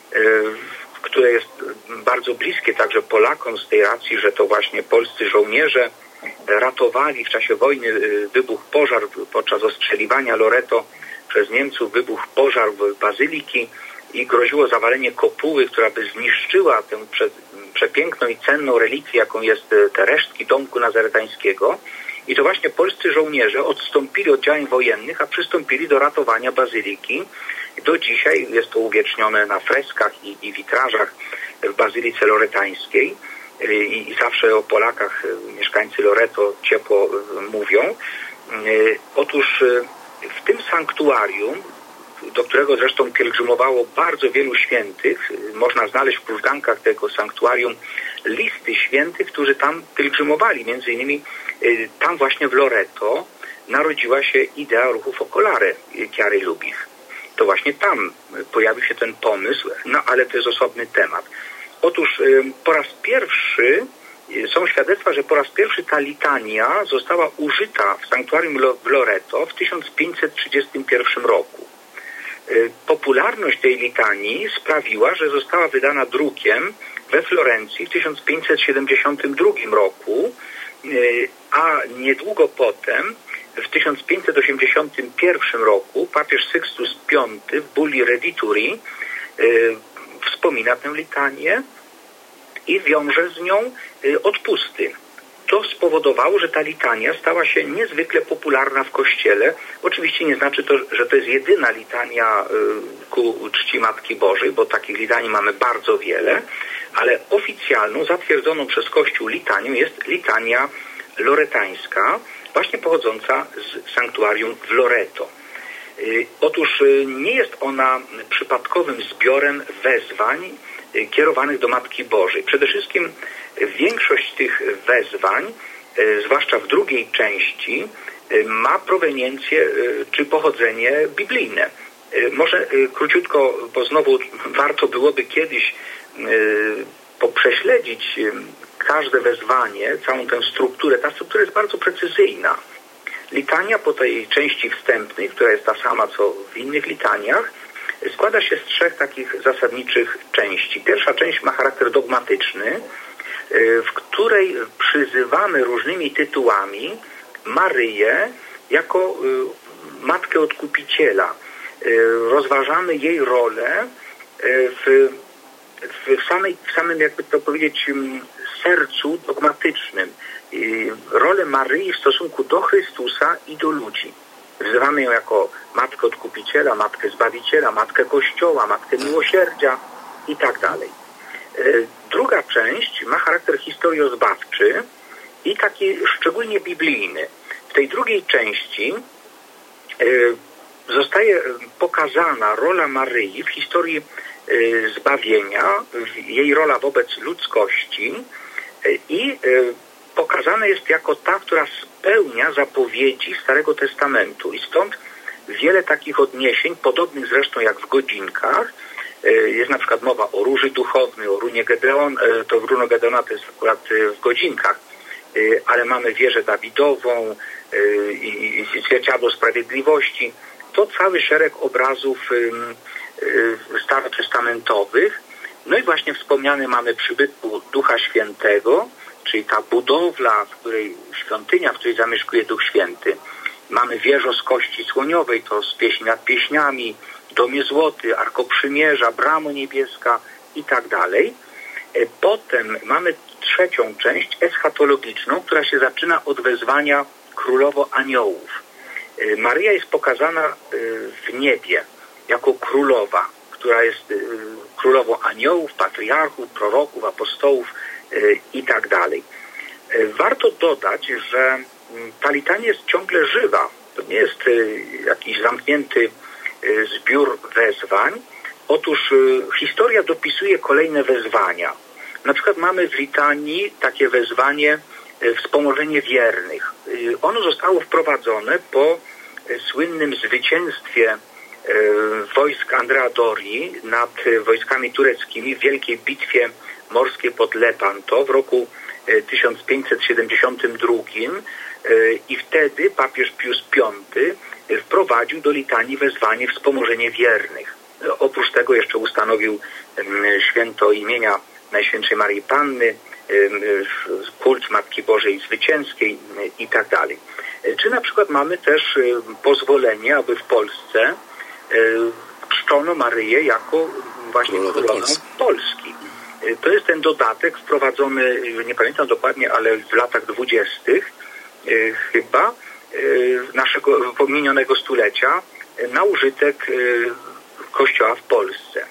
które jest bardzo bliskie także Polakom z tej racji, że to właśnie polscy żołnierze ratowali w czasie wojny, wybuchł pożar podczas ostrzeliwania Loreto przez Niemców, wybuchł pożar w bazyliki i groziło zawalenie kopuły, która by zniszczyła tę przepiękną i cenną relikwię, jaką jest te resztki domku nazaretańskiego. I to właśnie polscy żołnierze odstąpili od działań wojennych, a przystąpili do ratowania bazyliki. Do dzisiaj jest to uwiecznione na freskach i witrażach w bazylice loretańskiej. I zawsze o Polakach mieszkańcy Loreto ciepło mówią. Otóż w tym sanktuarium, do którego zresztą pielgrzymowało bardzo wielu świętych, można znaleźć w krużgankach tego sanktuarium listy świętych, którzy tam pielgrzymowali. Między innymi tam właśnie w Loreto narodziła się idea ruchu Focolare Chiary Lubich. To właśnie tam pojawił się ten pomysł, no ale to jest osobny temat. Otóż po raz pierwszy, są świadectwa, że po raz pierwszy ta litania została użyta w sanktuarium w Loreto w 1531 roku. Popularność tej litanii sprawiła, że została wydana drukiem we Florencji w 1572 roku, a niedługo potem, w 1581 roku, papież Sykstus V w bulli Redituri wspomina tę litanię i wiąże z nią odpusty. To spowodowało, że ta litania stała się niezwykle popularna w Kościele. Oczywiście nie znaczy to, że to jest jedyna litania ku czci Matki Bożej, bo takich litanii mamy bardzo wiele, ale oficjalną, zatwierdzoną przez Kościół litanią jest litania loretańska, właśnie pochodząca z sanktuarium w Loreto. Otóż nie jest ona przypadkowym zbiorem wezwań kierowanych do Matki Bożej. Przede wszystkim większość tych wezwań, zwłaszcza w drugiej części, ma proweniencję czy pochodzenie biblijne. Może króciutko, bo znowu warto byłoby kiedyś prześledzić każde wezwanie, całą tę strukturę. Ta struktura jest bardzo precyzyjna. Litania po tej części wstępnej, która jest ta sama co w innych litaniach, składa się z trzech takich zasadniczych części. Pierwsza część ma charakter dogmatyczny, w której przyzywamy różnymi tytułami Maryję jako Matkę Odkupiciela. Rozważamy jej rolę w samym, jakby to powiedzieć, sercu dogmatycznym. Rolę Maryi w stosunku do Chrystusa i do ludzi. Wzywamy ją jako Matkę Odkupiciela, Matkę Zbawiciela, Matkę Kościoła, Matkę Miłosierdzia i tak dalej. Druga część ma charakter historiozbawczy i taki szczególnie biblijny. W tej drugiej części zostaje pokazana rola Maryi w historii zbawienia, jej rola wobec ludzkości i pokazana jest jako ta, która spełnia zapowiedzi Starego Testamentu. I stąd wiele takich odniesień, podobnych zresztą jak w godzinkach. Jest na przykład mowa o róży duchownej, o runie Gedeon, to runo Gedeona to jest akurat w godzinkach, ale mamy wieżę Dawidową i zwierciadło sprawiedliwości. To cały szereg obrazów starotestamentowych. No i właśnie wspomniany mamy przybytku Ducha Świętego, czyli ta budowla, świątynia, w której zamieszkuje Duch Święty. Mamy wieżę z kości słoniowej, to z pieśni nad pieśniami, Domie Złoty, Arko Przymierza, Bramo Niebieska i tak dalej. Potem mamy trzecią część eschatologiczną, która się zaczyna od wezwania Królowo Aniołów. Maryja jest pokazana w niebie jako królowa, która jest królową aniołów, patriarchów, proroków, apostołów i tak dalej. Warto dodać, że ta litania jest ciągle żywa. To nie jest jakiś zamknięty zbiór wezwań. Otóż historia dopisuje kolejne wezwania. Na przykład mamy w litanii takie wezwanie wspomożenie wiernych. Ono zostało wprowadzone po słynnym zwycięstwie wojsk Andrea Dorii nad wojskami tureckimi w wielkiej bitwie morskiej pod Lepanto w roku 1572 i wtedy papież Pius V wprowadził do litanii wezwanie wspomożenie wiernych. Oprócz tego jeszcze ustanowił święto imienia Najświętszej Maryi Panny, kult Matki Bożej Zwycięskiej i tak dalej. Czy na przykład mamy też pozwolenie, aby w Polsce czczono Maryję jako właśnie królową Polski. To jest ten dodatek wprowadzony, nie pamiętam dokładnie, ale w latach 20. chyba naszego minionego stulecia na użytek Kościoła w Polsce.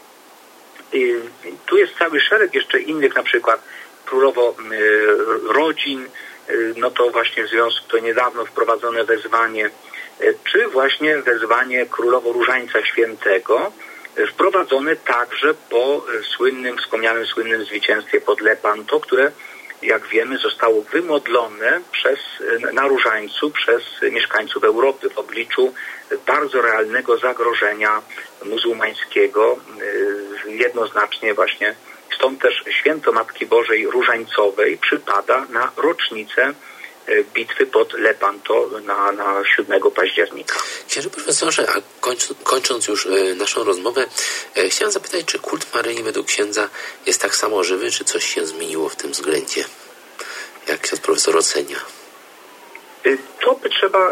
Tu jest cały szereg jeszcze innych, na przykład królowo rodzin, no to właśnie w związku to niedawno wprowadzone wezwanie, czy właśnie wezwanie królowo Różańca Świętego, wprowadzone także po wspomnianym słynnym zwycięstwie pod Lepanto, które, jak wiemy, zostało wymodlone na Różańcu przez mieszkańców Europy w obliczu bardzo realnego zagrożenia muzułmańskiego, jednoznacznie właśnie. Stąd też święto Matki Bożej Różańcowej przypada na rocznicę bitwy pod Lepanto na 7 października. Księże profesorze, a kończąc już naszą rozmowę, chciałem zapytać, czy kult Maryi według księdza jest tak samo żywy, czy coś się zmieniło w tym względzie? Jak ksiądz profesor ocenia? To by trzeba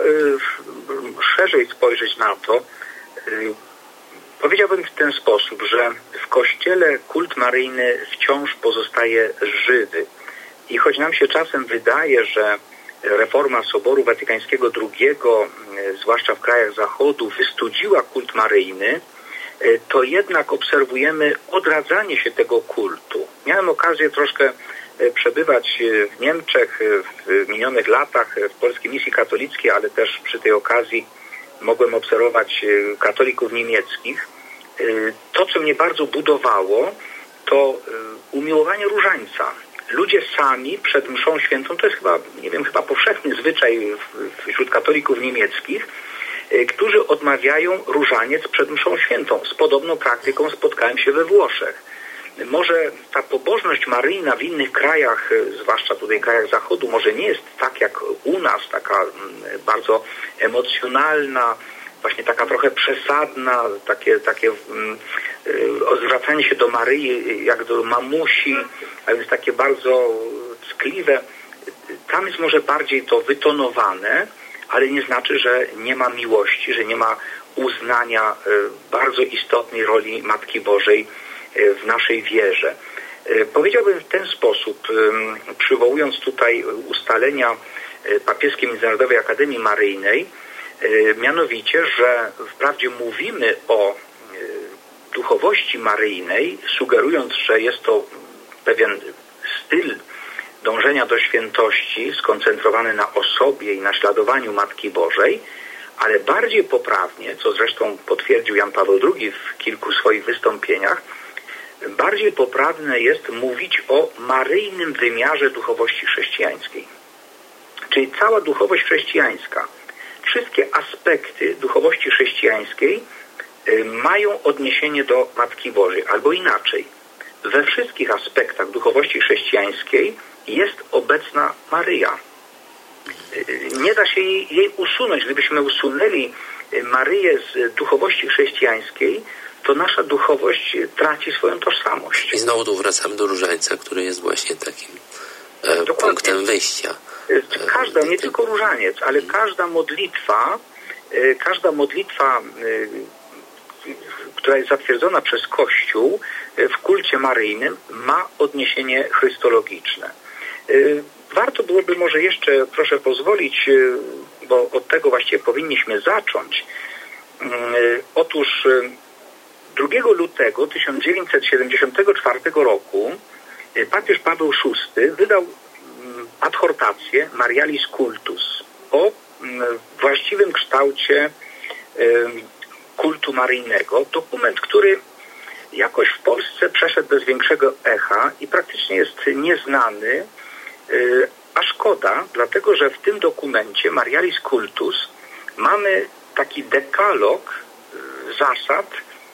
szerzej spojrzeć na to. Powiedziałbym w ten sposób, że w Kościele kult maryjny wciąż pozostaje żywy. I choć nam się czasem wydaje, że reforma Soboru Watykańskiego II, zwłaszcza w krajach Zachodu, wystudziła kult maryjny, to jednak obserwujemy odradzanie się tego kultu. Miałem okazję troszkę przebywać w Niemczech w minionych latach w polskiej misji katolickiej, ale też przy tej okazji mogłem obserwować katolików niemieckich. To, co mnie bardzo budowało, to umiłowanie różańca. Ludzie sami przed mszą świętą, to jest chyba powszechny zwyczaj wśród katolików niemieckich, którzy odmawiają różaniec przed mszą świętą. Z podobną praktyką spotkałem się we Włoszech. Może ta pobożność maryjna w innych krajach, zwłaszcza tutaj krajach Zachodu, może nie jest tak jak u nas, taka bardzo emocjonalna, właśnie taka trochę przesadna, takie zwracanie się do Maryi jak do mamusi, a więc takie bardzo ckliwe. Tam jest może bardziej to wytonowane, ale nie znaczy, że nie ma miłości, że nie ma uznania bardzo istotnej roli Matki Bożej w naszej wierze. Powiedziałbym w ten sposób, przywołując tutaj ustalenia Papieskiej Międzynarodowej Akademii Maryjnej, mianowicie, że wprawdzie mówimy o duchowości maryjnej, sugerując, że jest to pewien styl dążenia do świętości skoncentrowany na osobie i naśladowaniu Matki Bożej, ale bardziej poprawnie, co zresztą potwierdził Jan Paweł II w kilku swoich wystąpieniach, bardziej poprawne jest mówić o maryjnym wymiarze duchowości chrześcijańskiej. Czyli cała duchowość chrześcijańska, wszystkie aspekty duchowości chrześcijańskiej mają odniesienie do Matki Bożej, albo inaczej. We wszystkich aspektach duchowości chrześcijańskiej jest obecna Maryja. Nie da się jej usunąć. Gdybyśmy usunęli Maryję z duchowości chrześcijańskiej, to nasza duchowość traci swoją tożsamość. I znowu tu wracamy do różańca, który jest właśnie takim punktem wyjścia. Nie tylko różaniec, ale każda modlitwa, która jest zatwierdzona przez Kościół w kulcie maryjnym, ma odniesienie chrystologiczne. Warto byłoby może jeszcze, proszę pozwolić, bo od tego właściwie powinniśmy zacząć. Otóż 2 lutego 1974 roku papież Paweł VI wydał adhortację Marialis Cultus o właściwym kształcie kultu maryjnego. Dokument, który jakoś w Polsce przeszedł bez większego echa i praktycznie jest nieznany, a szkoda, dlatego że w tym dokumencie Marialis Cultus mamy taki dekalog zasad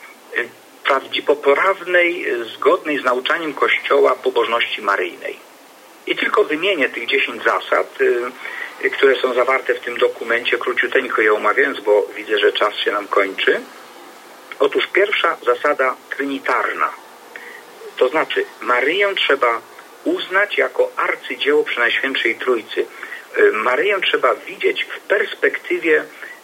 poprawnej, zgodnej z nauczaniem Kościoła pobożności maryjnej. I tylko wymienię tych 10 zasad, które są zawarte w tym dokumencie, króciuteńko je omawiając, bo widzę, że czas się nam kończy. Otóż pierwsza zasada trinitarna. To znaczy, Maryję trzeba uznać jako arcydzieło Przenajświętszej Trójcy. Maryję trzeba widzieć w perspektywie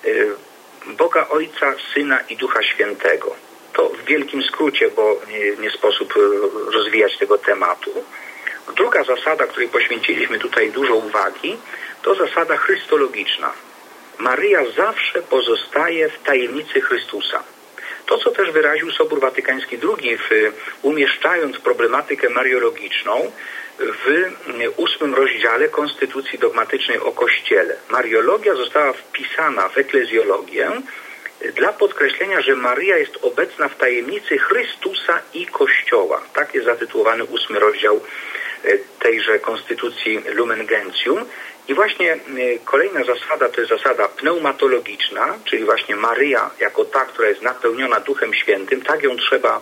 Boga Ojca, Syna i Ducha Świętego. To w wielkim skrócie, bo nie sposób rozwijać tego tematu. Druga zasada, której poświęciliśmy tutaj dużo uwagi, to zasada chrystologiczna. Maryja zawsze pozostaje w tajemnicy Chrystusa. To, co też wyraził Sobór Watykański II, umieszczając problematykę mariologiczną w 8 rozdziale Konstytucji Dogmatycznej o Kościele. Mariologia została wpisana w eklezjologię dla podkreślenia, że Maryja jest obecna w tajemnicy Chrystusa i Kościoła. Tak jest zatytułowany 8 rozdział tejże Konstytucji Lumen Gentium. I właśnie kolejna zasada to jest zasada pneumatologiczna, czyli właśnie Maryja jako ta, która jest napełniona Duchem Świętym, tak ją trzeba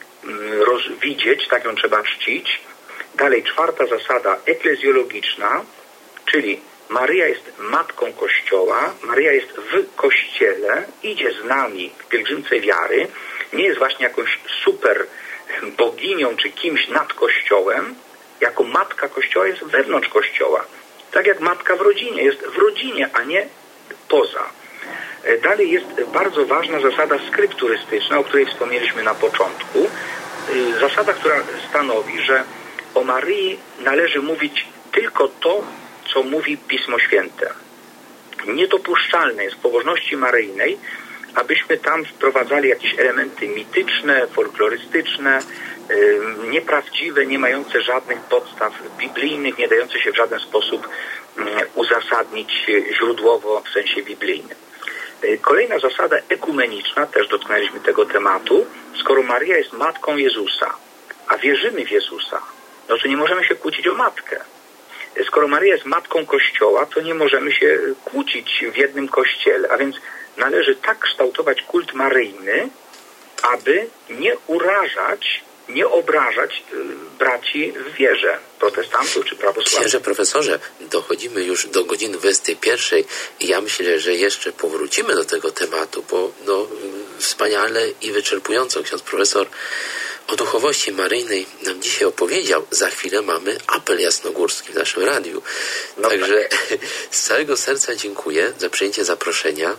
widzieć, tak ją trzeba czcić. Dalej czwarta zasada eklezjologiczna, czyli Maryja jest matką Kościoła, Maryja jest w Kościele, idzie z nami w pielgrzymce wiary, nie jest właśnie jakąś super boginią czy kimś nad Kościołem, jako matka Kościoła jest wewnątrz Kościoła. Tak jak matka w rodzinie, jest w rodzinie, a nie poza. Dalej jest bardzo ważna zasada skrypturystyczna, o której wspomnieliśmy na początku. Zasada, która stanowi, że o Maryi należy mówić tylko to, co mówi Pismo Święte. Niedopuszczalne jest w pobożności maryjnej, abyśmy tam wprowadzali jakieś elementy mityczne, folklorystyczne, nieprawdziwe, nie mające żadnych podstaw biblijnych, nie dające się w żaden sposób uzasadnić źródłowo w sensie biblijnym. Kolejna zasada ekumeniczna, też dotknęliśmy tego tematu. Skoro Maryja jest matką Jezusa, a wierzymy w Jezusa, no to nie możemy się kłócić o matkę. Skoro Maryja jest matką Kościoła, to nie możemy się kłócić w jednym Kościele, a więc należy tak kształtować kult maryjny, aby nie urażać, nie obrażać braci w wierze, protestantów czy prawosławnych. Księże profesorze, dochodzimy już do godziny 21 i ja myślę, że jeszcze powrócimy do tego tematu, bo wspaniale i wyczerpująco ksiądz profesor o duchowości maryjnej nam dzisiaj opowiedział. Za chwilę mamy apel jasnogórski w naszym radiu. Także z całego serca dziękuję za przyjęcie zaproszenia.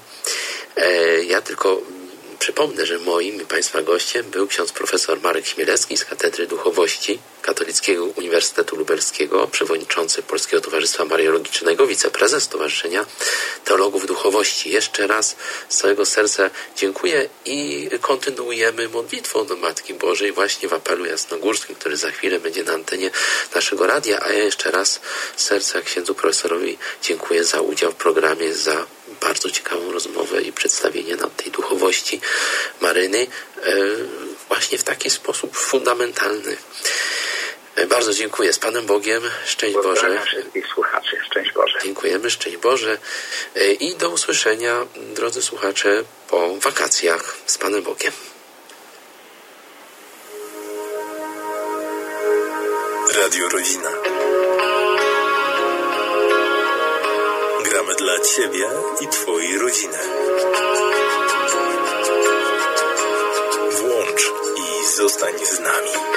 Ja tylko przypomnę, że moim i Państwa gościem był ksiądz profesor Marek Chmielewski z Katedry Duchowości Katolickiego Uniwersytetu Lubelskiego, przewodniczący Polskiego Towarzystwa Mariologicznego, wiceprezes Stowarzyszenia Teologów Duchowości. Jeszcze raz z całego serca dziękuję i kontynuujemy modlitwą do Matki Bożej właśnie w apelu jasnogórskim, który za chwilę będzie na antenie naszego radia, a ja jeszcze raz z serca księdzu profesorowi dziękuję za udział w programie, za bardzo ciekawą rozmowę i przedstawienie nam tej duchowości maryjnej właśnie w taki sposób fundamentalny. Bardzo dziękuję. Z Panem Bogiem. Szczęść Boże. Pozdrawiam wszystkich słuchaczy. Szczęść Boże. Dziękujemy. Szczęść Boże. I do usłyszenia, drodzy słuchacze, po wakacjach. Z Panem Bogiem. Radio Rodzina. Gramy dla Ciebie i Twojej rodziny. Włącz i zostań z nami.